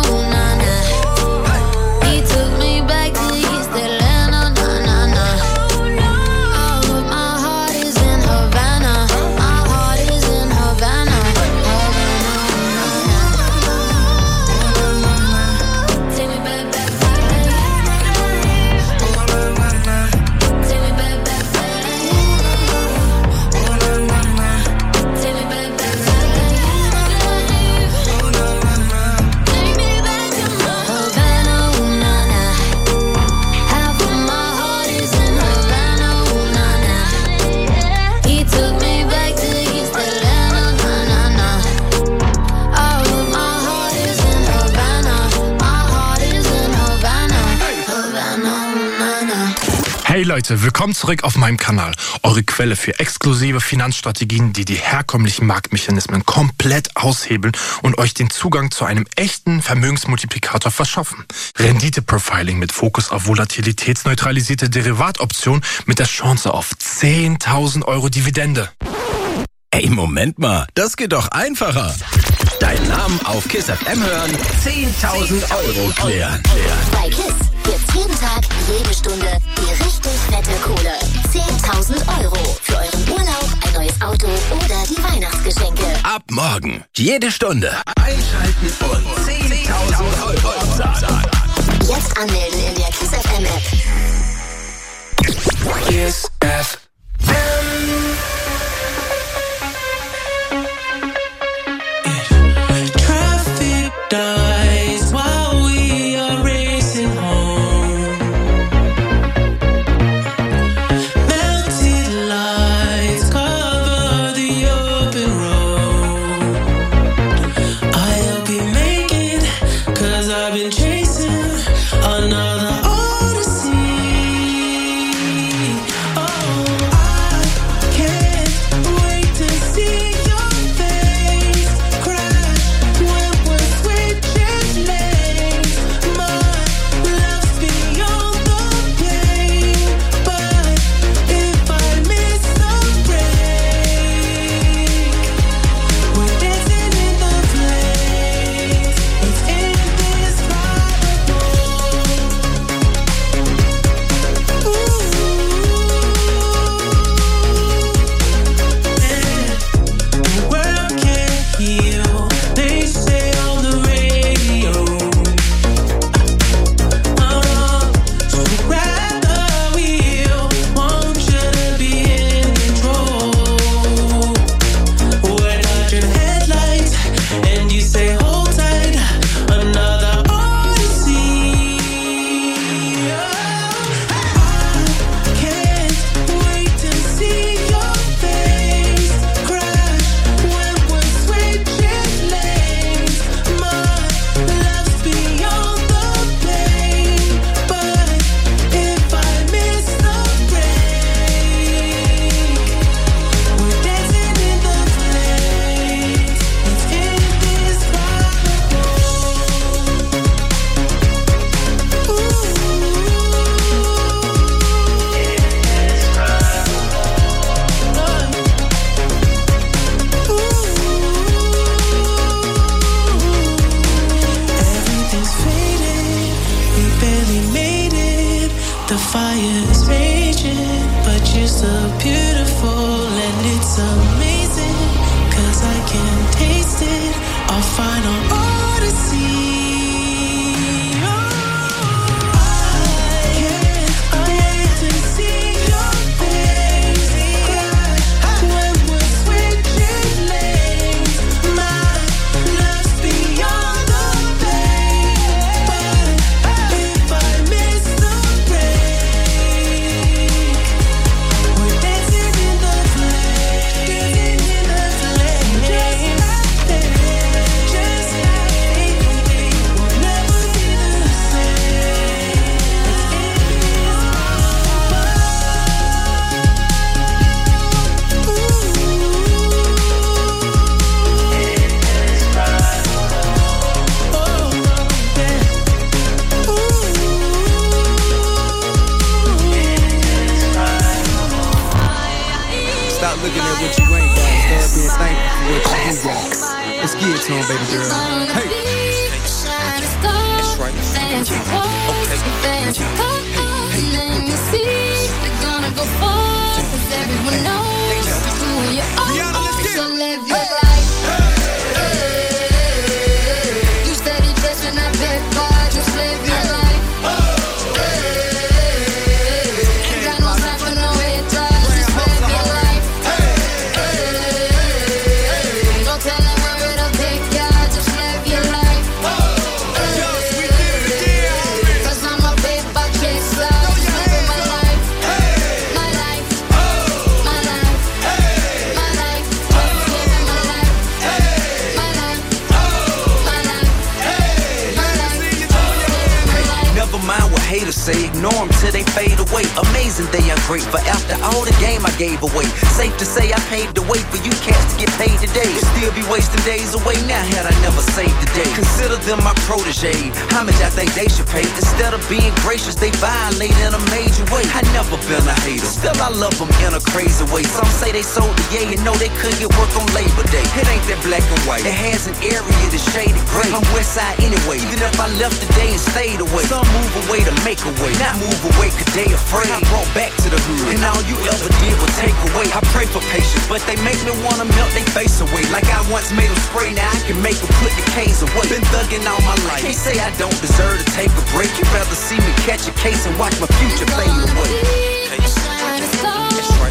Speaker 5: Leute, willkommen zurück auf meinem Kanal. Eure Quelle für exklusive Finanzstrategien, die die herkömmlichen Marktmechanismen komplett aushebeln und euch den Zugang zu einem echten Vermögensmultiplikator verschaffen. Rendite-Profiling mit Fokus auf volatilitätsneutralisierte Derivatoptionen mit der Chance auf zehntausend Euro Dividende.
Speaker 8: Ey, Moment mal, das geht doch einfacher. Deinen Namen auf KISS F M hören, zehntausend Euro klären.
Speaker 6: Bei KISS gibt's jeden Tag, jede Stunde die richtig fette Kohle. zehntausend Euro für euren Urlaub, ein neues Auto oder die Weihnachtsgeschenke.
Speaker 8: Ab morgen, jede Stunde. Einschalten und zehntausend Euro absagen.
Speaker 6: Jetzt anmelden in der KISS F M App.
Speaker 1: KISS F M.
Speaker 11: Dies while we are racing home. Melted lights cover the open road. I'll be making, cause I've been chasing another odyssey. Oh, I can't wait to see your face crash when we're switching lanes. My love's beyond the pain, but if I miss the break, we're dancing in the flames. It's indescribable. The world can't heal, they say on the radio. Uh, so grab the wheel, want you to be in control. We're dodging headlights, and you say hold tight, another odyssey. I can't wait to see your face crash when we're switching lanes. My love's beyond the pain, but if I miss the break, we're dancing in the flames. It's indescribable. Everything's faded, we barely made it. The fire is raging, but you're so beautiful and it's amazing. Cause I can taste it, our final odyssey. I can't wait to see your face crash when we're switching lanes. My love's beyond the pain, but if I miss the break, we're dancing in the flames, dancing in the flames. Just like this, just like we'll never be the same.
Speaker 7: Stop looking at what you ain't got and start being thankful for what you do got. Let's get it to him, baby girl. Hey.
Speaker 6: That's right. Fancy clothes, fancy cars, and you see they're gonna go far, 'cause everyone knows who you are. So live your life. You steady dressing that big car, just live your life. Ain't got no time for no head drive, just live your life. Don't tell them where it'll take ya, just live your life. Cause I'm a paper chaser, just living my life. My life.
Speaker 9: norm till they fade away. Amazing they are great, but after all the game I gave away. Safe to say I paved the way for you cats to get paid today. Still be wasting days away now had I never saved the day. Consider them my protege. How much I think they should pay? Instead of being gracious, they violate in a major way. I never been a hater, still I love them in a crazy way. Some say they sold the yay and know they couldn't get work on Labor Day. It ain't that black and white, it has an area that's shaded gray. I'm west side anyway, even if I left today and stayed away. Some move away to make a way, not move away cause they afraid. I brought back to the hood, and all you ever did was take away. I pray for patience, but they make me wanna melt they face away. Like I once made them spray, now I can make them put the K's away. Been thugging all my life, can't say I don't deserve to take a break. You'd rather see me catch a case and watch my future fade away. That's right.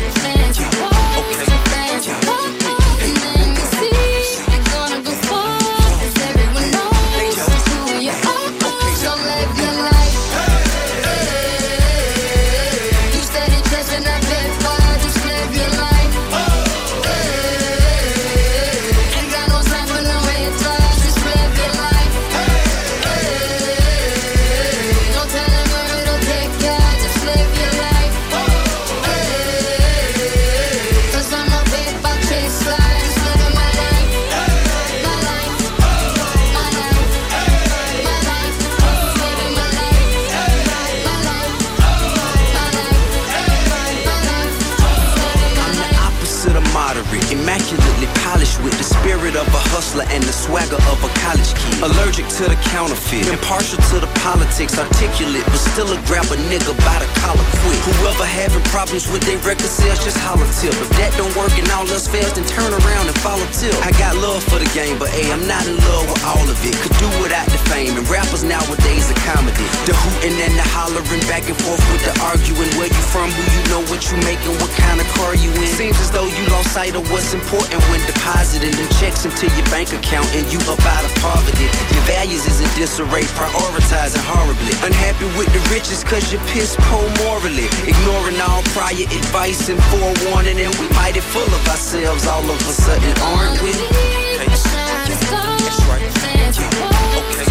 Speaker 9: Immaculately polished with the spirit of a hustler and the swagger of a college kid. Allergic to the counterfeit, impartial to the politics, articulate, but still a grab a nigga by the collar quick. Whoever having problems with their record sales, just holler tip. If that don't work and all else fails, then turn around and follow tip. I got love for the game, but hey, I'm not in love with all of it. Could do without the fame, and rappers nowadays are comedy. The hooting and the hollering, back and forth with the arguing. Where you from, who you know, what you making, what kind of car you in. Seems as though you lost sight of what's important when depositing them checks into your bank account and you up out of poverty. Your values is in disarray, prioritizing horribly. Unhappy with the riches cause you're piss poor morally. Ignoring all prior advice and forewarning, and we mighty full of ourselves all of a sudden, aren't we? Okay. That's right. Okay.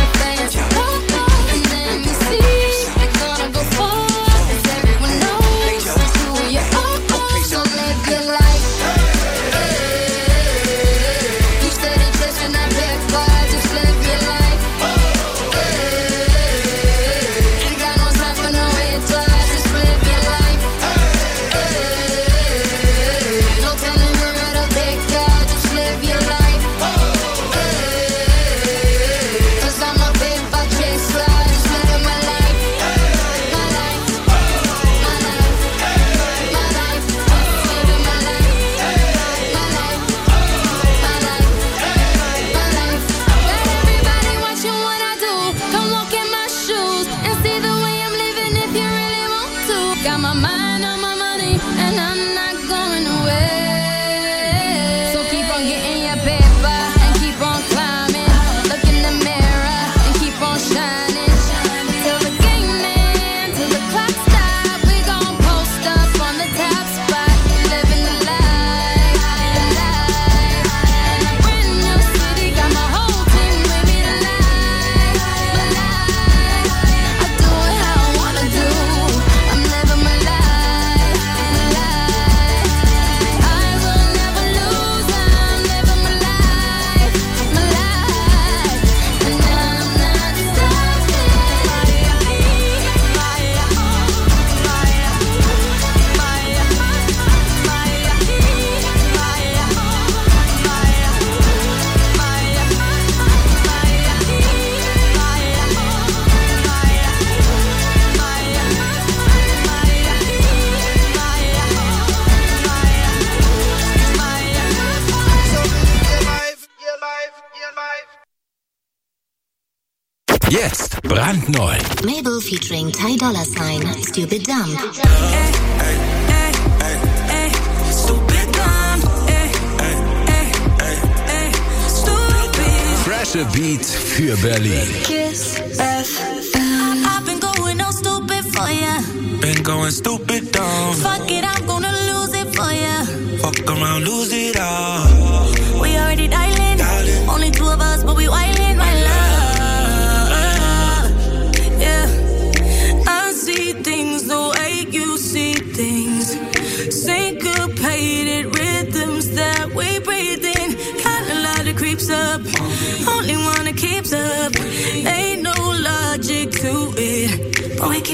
Speaker 8: Jetzt brandneu.
Speaker 6: Mabel featuring Ty Dolla Sign, Stupid Dumb.
Speaker 8: Freshe Beat für Berlin.
Speaker 24: Kiss F M. I've been going all stupid for ya.
Speaker 21: Been going stupid dumb.
Speaker 24: Fuck it, I'm gonna lose it for ya.
Speaker 21: Fuck around, lose it all.
Speaker 24: We already dialing. dialing. Only two of us, but we wildin', my love. Yeah, I see things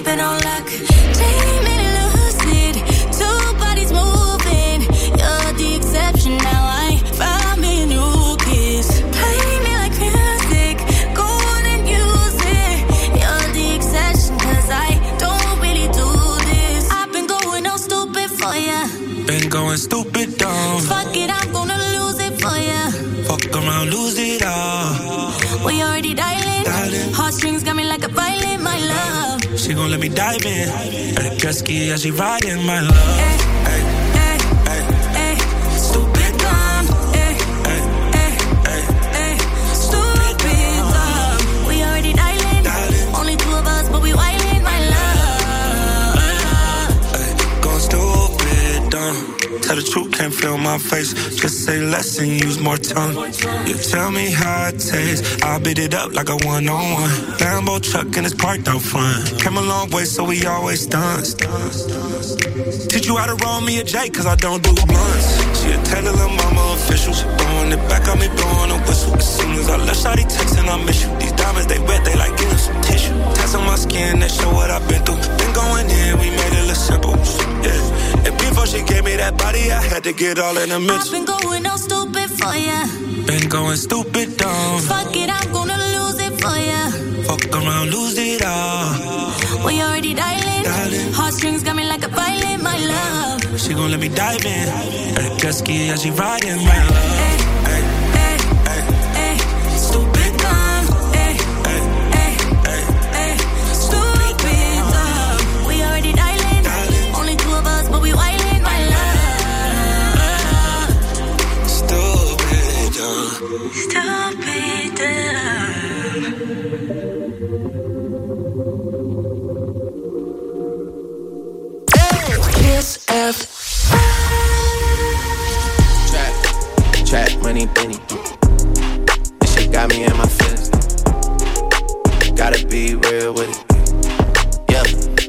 Speaker 22: keep it on lock. Dream it and lose it. Two bodies moving. You're the exception now. I found me a new kiss. Play me like music. Go on and use it. You're the exception, cause I don't really do this. I've been going all stupid for ya.
Speaker 21: Been going stupid dumb.
Speaker 22: Fuck it, I'm gonna lose it for ya.
Speaker 21: Fuck around, lose it all.
Speaker 22: We already dialing. dialing. Heartstrings got me like a violin, my love.
Speaker 21: She gon' let me dive in. At a jet ski as she riding, my love. Hey, hey,
Speaker 22: hey, hey, hey. Stupid dumb. Hey, hey, hey, hey, hey. Stupid dumb. We already dialing. dialing. Only two of us, but we wildin', my love.
Speaker 21: Hey, going stupid dumb. Tell the truth, can't feel my face. Just say less and use more tongue. You tell me how it tastes. I'll beat it up like a one-on-one. Lambo truck and it's parked out front. Came a long way, so we always done. Teach you how to roll me a J, cause I don't do blunts. She a Taylor, little mama official. She blowing it back on me, blowing a whistle. As soon as I left, shawty texting, I miss you. These diamonds, they wet, they like getting some tissue. Tats on my skin, they show what I've been through. Been going in, we made it look simple. Yeah. And before she gave me that body, I had to get all in the mix.
Speaker 22: I've been going all stupid for ya.
Speaker 21: Been going stupid dumb.
Speaker 22: Fuck it, I'm gonna lose it for ya.
Speaker 21: Fuck around, lose it all.
Speaker 22: We already dialing. dialing. Heartstrings got me like a violin, my love.
Speaker 21: She gon' let me dive in. At a jet ski as she riding, my love. Hey,
Speaker 22: hey, hey, hey, hey. Stupid dumb. Hey, hey, hey, hey, hey. Stupid dumb. We already dialing. dialing. Only two of us, but we wildin', my love.
Speaker 21: Stupid dumb.
Speaker 22: Stupid dumb.
Speaker 2: F. Trap, trap, money, penny. This shit got me in my feelings. Gotta be real with it. Yeah.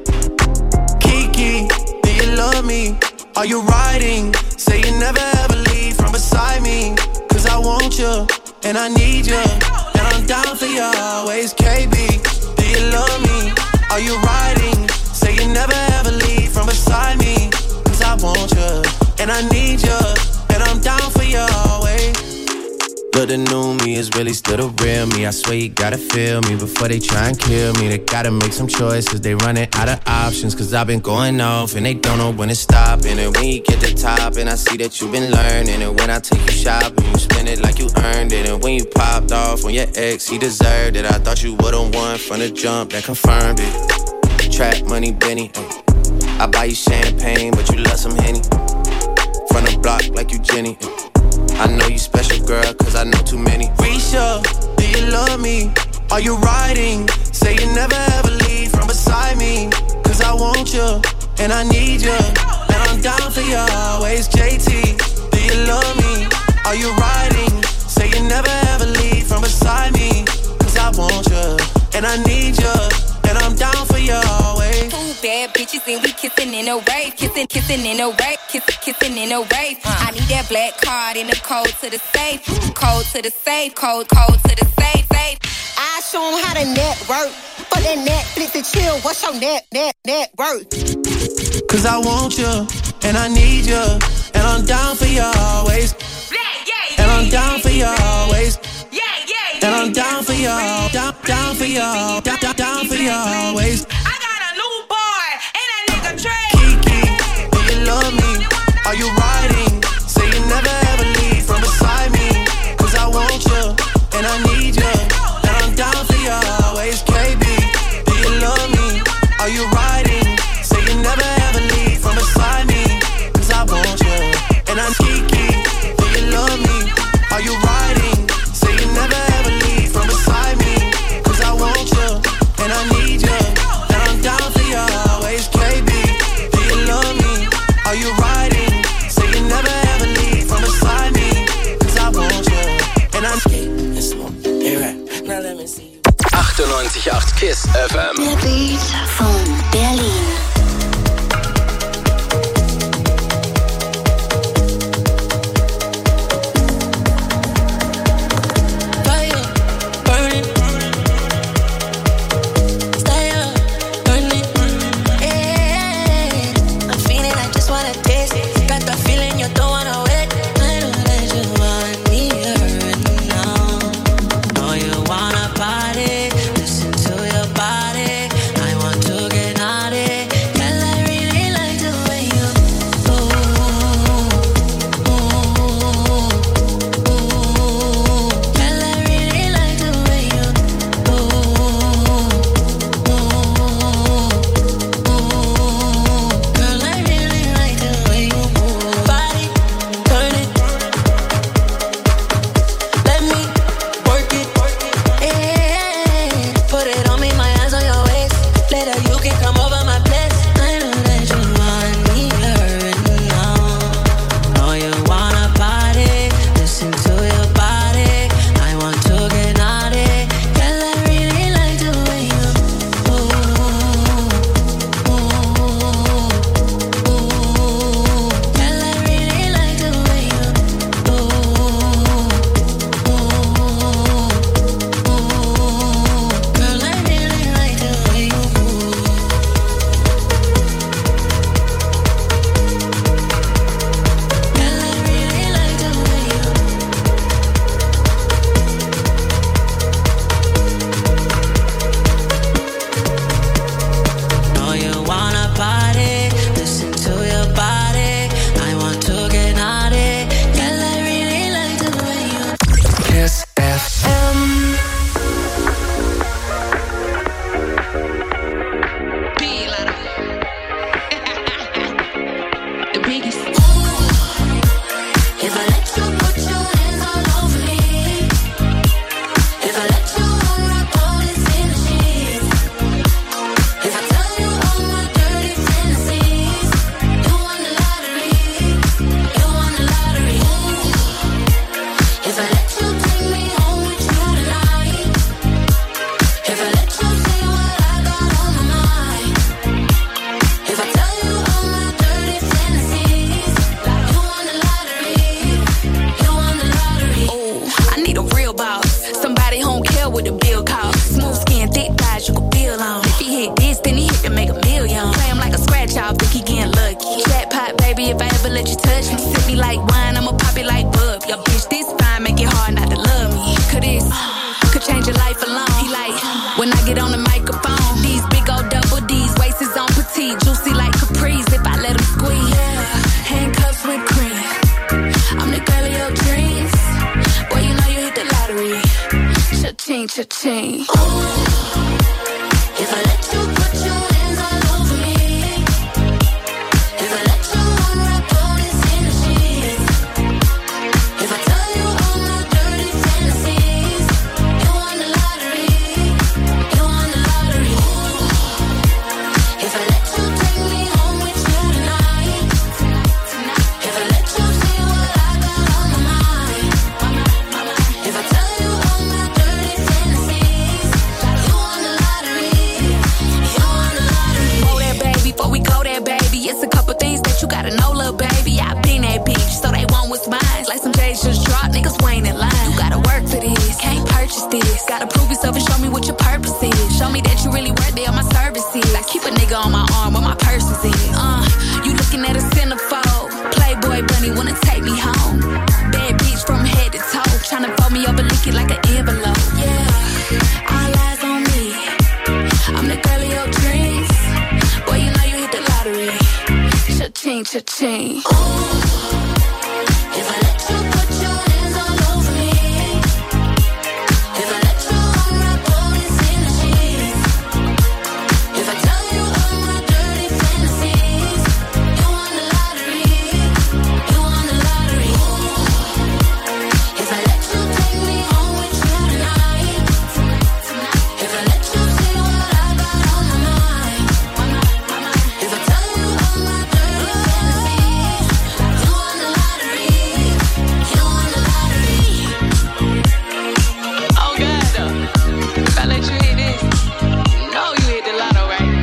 Speaker 2: Kiki, do you love me? Are you riding? Say you never ever leave from beside me. Cause I want you, and I need you. And I'm down for you always, K B. Do you love me? Are you riding? Say you never ever leave from beside me. Cause I want you, and I need you, and I'm down for you always. Look, the new me is really still the real me. I swear you gotta feel me before they try and kill me. They gotta make some choices, they running out of options. Cause I've been going off and they don't know when to stop. And when you get the top and I see that you've been learning. And when I take you shopping, you spend it like you earned it. And when you popped off on your ex, he deserved it. I thought you would've won from the jump, that confirmed it. Trap money, Benny, ay. I buy you champagne, but you love some Henny. From the block like you Jenny. I know you special, girl, cause I know too many. Risha, do you love me? Are you riding? Say you never ever leave from beside me. Cause I want you, and I need you. And I'm down for you always, J T. Do you love me? Are you riding? Say you never ever leave from beside me. Cause I want you, and I need you. And I'm down for you always.
Speaker 10: Two bad bitches and we kissing in a wave. Kissing, kissing in a wave. Kissing, kissing in a wave. Uh. I need that black card in the code to the safe. Code to the safe. Code, code to the safe. Safe.
Speaker 12: I show them how to network. For that Netflix and chill. What's your net, net, net worth?
Speaker 2: Cause I want you, and I need you. And I'm down for you always.
Speaker 10: Yeah, yeah, yeah.
Speaker 2: And I'm down for you always.
Speaker 10: Yeah, yeah, yeah.
Speaker 2: And I'm down for y'all, down, down for y'all, down, down, down for y'all always.
Speaker 10: I got a new boy, and that nigga Trey.
Speaker 2: Kiki, do you love me? Are you riding? Say you never ever leave from beside me. Cause I want you, and I need you. And I'm down for you always, K B. Do you love me? Are you riding? Say you never ever leave from beside me. Cause I want you, and I'm Kiki. Do you love me? Are you riding? Say you never ever leave from beside me. Cause I want you, and I need you. And I'm down for you always, K B. Do you love me? Are you riding? Say you never ever leave from beside me. Cause I want you, and I'm
Speaker 12: Now let me see you.
Speaker 8: achtundneunzig Komma acht KISS F M.
Speaker 22: Der Beat von Berlin.
Speaker 24: Tip me like wine, I'ma pop it like bub. Your bitch this fine, make it hard not to love me. Cause this could change your life alone. He like, when I get on the microphone, these big old double D's, waist is on petite, juicy like Caprice if I let them squeeze. Yeah, handcuffs with cream. I'm the girl of your dreams. Boy, you know you hit the lottery. Cha-ching, cha-ching. Ooh, if I let you put your hands all over me, if I let you unwrap all these energies, if I tell you all my dirty fantasies, you won the lottery, you won the lottery. Ooh, if I let you take me home with you tonight, if I let you see what I got on my mind, if I tell you all my dirty fantasies, you won the lottery, you won the lottery. Whoa there, baby, before we go there, baby, it's a couple things that you gotta know, little baby. I been that bitch, so they want what's mine. Like some J's just dropped, niggas waiting in line. You gotta work for this, can't purchase this. Gotta prove yourself and show me what your purpose is. Show me that you really worthy of my services. Like keep a nigga on my arm where my purse is in. Uh, you looking at a centerfold. Playboy bunny wanna take me home. Bad bitch from head to toe. Tryna fold me up and lick it like an envelope. Yeah, all eyes on me. I'm the girl of your dreams. Boy, you know you hit the lottery. Cha-ching, cha-ching. Ooh, if I let you put your hands all over me, if I let you unwrap all these energies, if I tell you all my dirty fantasies, you won the lottery, you won the lottery. Ooh, if I let you take me home with you tonight, if I let you see what I got on my mind, if I tell you all my dirty fantasies, you won the lottery, you won the lottery. Oh God, if I let you hit this, you know you hit the lotto, right?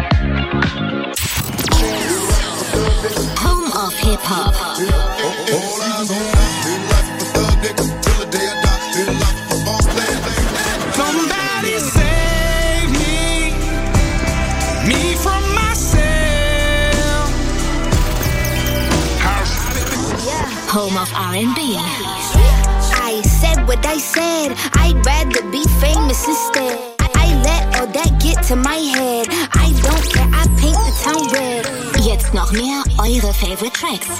Speaker 6: Home of Hip Hop.
Speaker 1: Somebody save me, me from myself.
Speaker 6: Home of R and B.
Speaker 16: I said what I said, I'd rather be famous instead. I let all that get to my head. I don't care, I paint the town red.
Speaker 6: Jetzt noch mehr eure Favorite Tracks.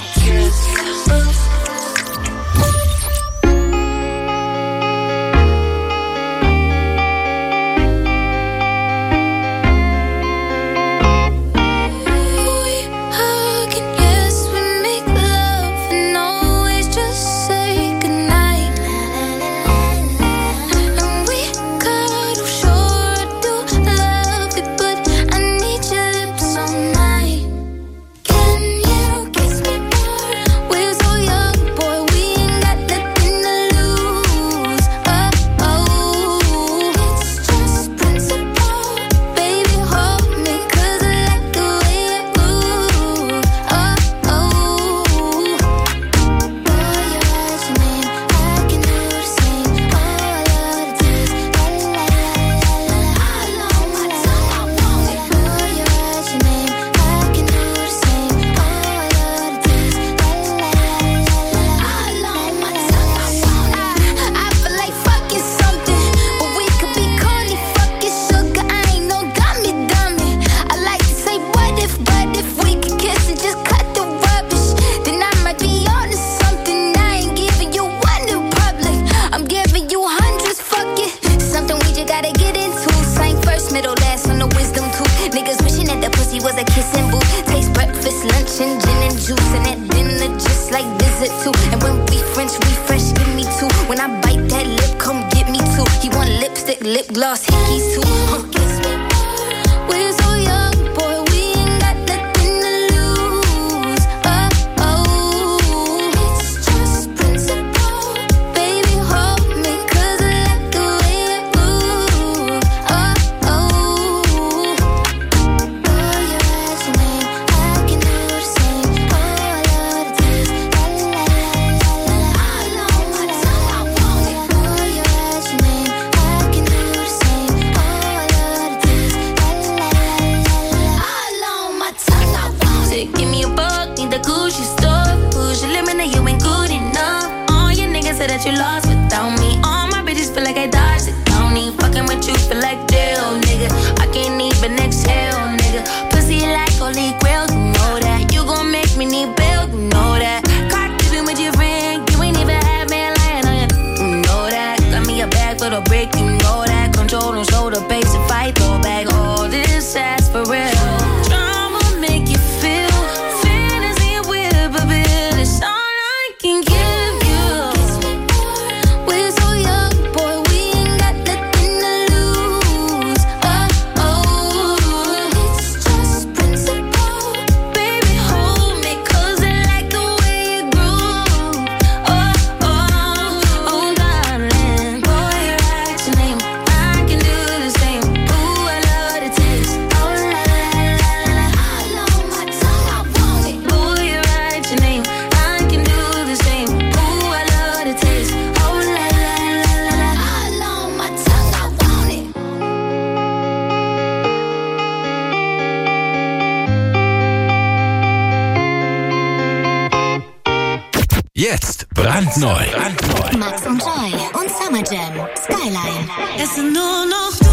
Speaker 16: Lip gloss, hickeys too. Huh. We're so young, boy, we ain't got nothing to lose. Oh, oh, it's just principle. Baby, hold me, 'cause I like the way it moves. Oh, oh, boy, you write your name, I can do the same. Oh, I love the taste, la la la la la. I know my time, I want it. Boy, you write your name, I can do the same. Oh, I love the taste, la la la la.
Speaker 22: that you lost without me. All my bitches feel like I dodged the county. Fucking with you feel like jail, nigga. I can't even exhale, nigga. Pussy like holy grail, you know that. You gon' make me need bail, you know that. Caught dipping with your friend, you ain't even have man lying on you, you know that. Got me a bag for the brick, you know that. Control and shoulder, pace and fight, throw back all this ass for real. Drama make you feel, fantasy and whip a bit. It's all I can give you. We're so young, boy, we ain't got nothing to lose. Oh, oh, it's just principle. Baby, hold me, 'cause I like the way you groove. Oh, oh, oh, darling. Boy, you write your name, I can do the same. Ooh, I love the taste. Oh, la, la, la, la, la. All on my tongue, I want it. Boy, you write your name, I can do the same. Ooh, I love the taste. Oh, la, la, la, la, la. All on my tongue, I want it.
Speaker 8: Jetzt brandneu. brandneu.
Speaker 6: Max und Joy und Summer Jam. Skyline.
Speaker 24: Es sind nur noch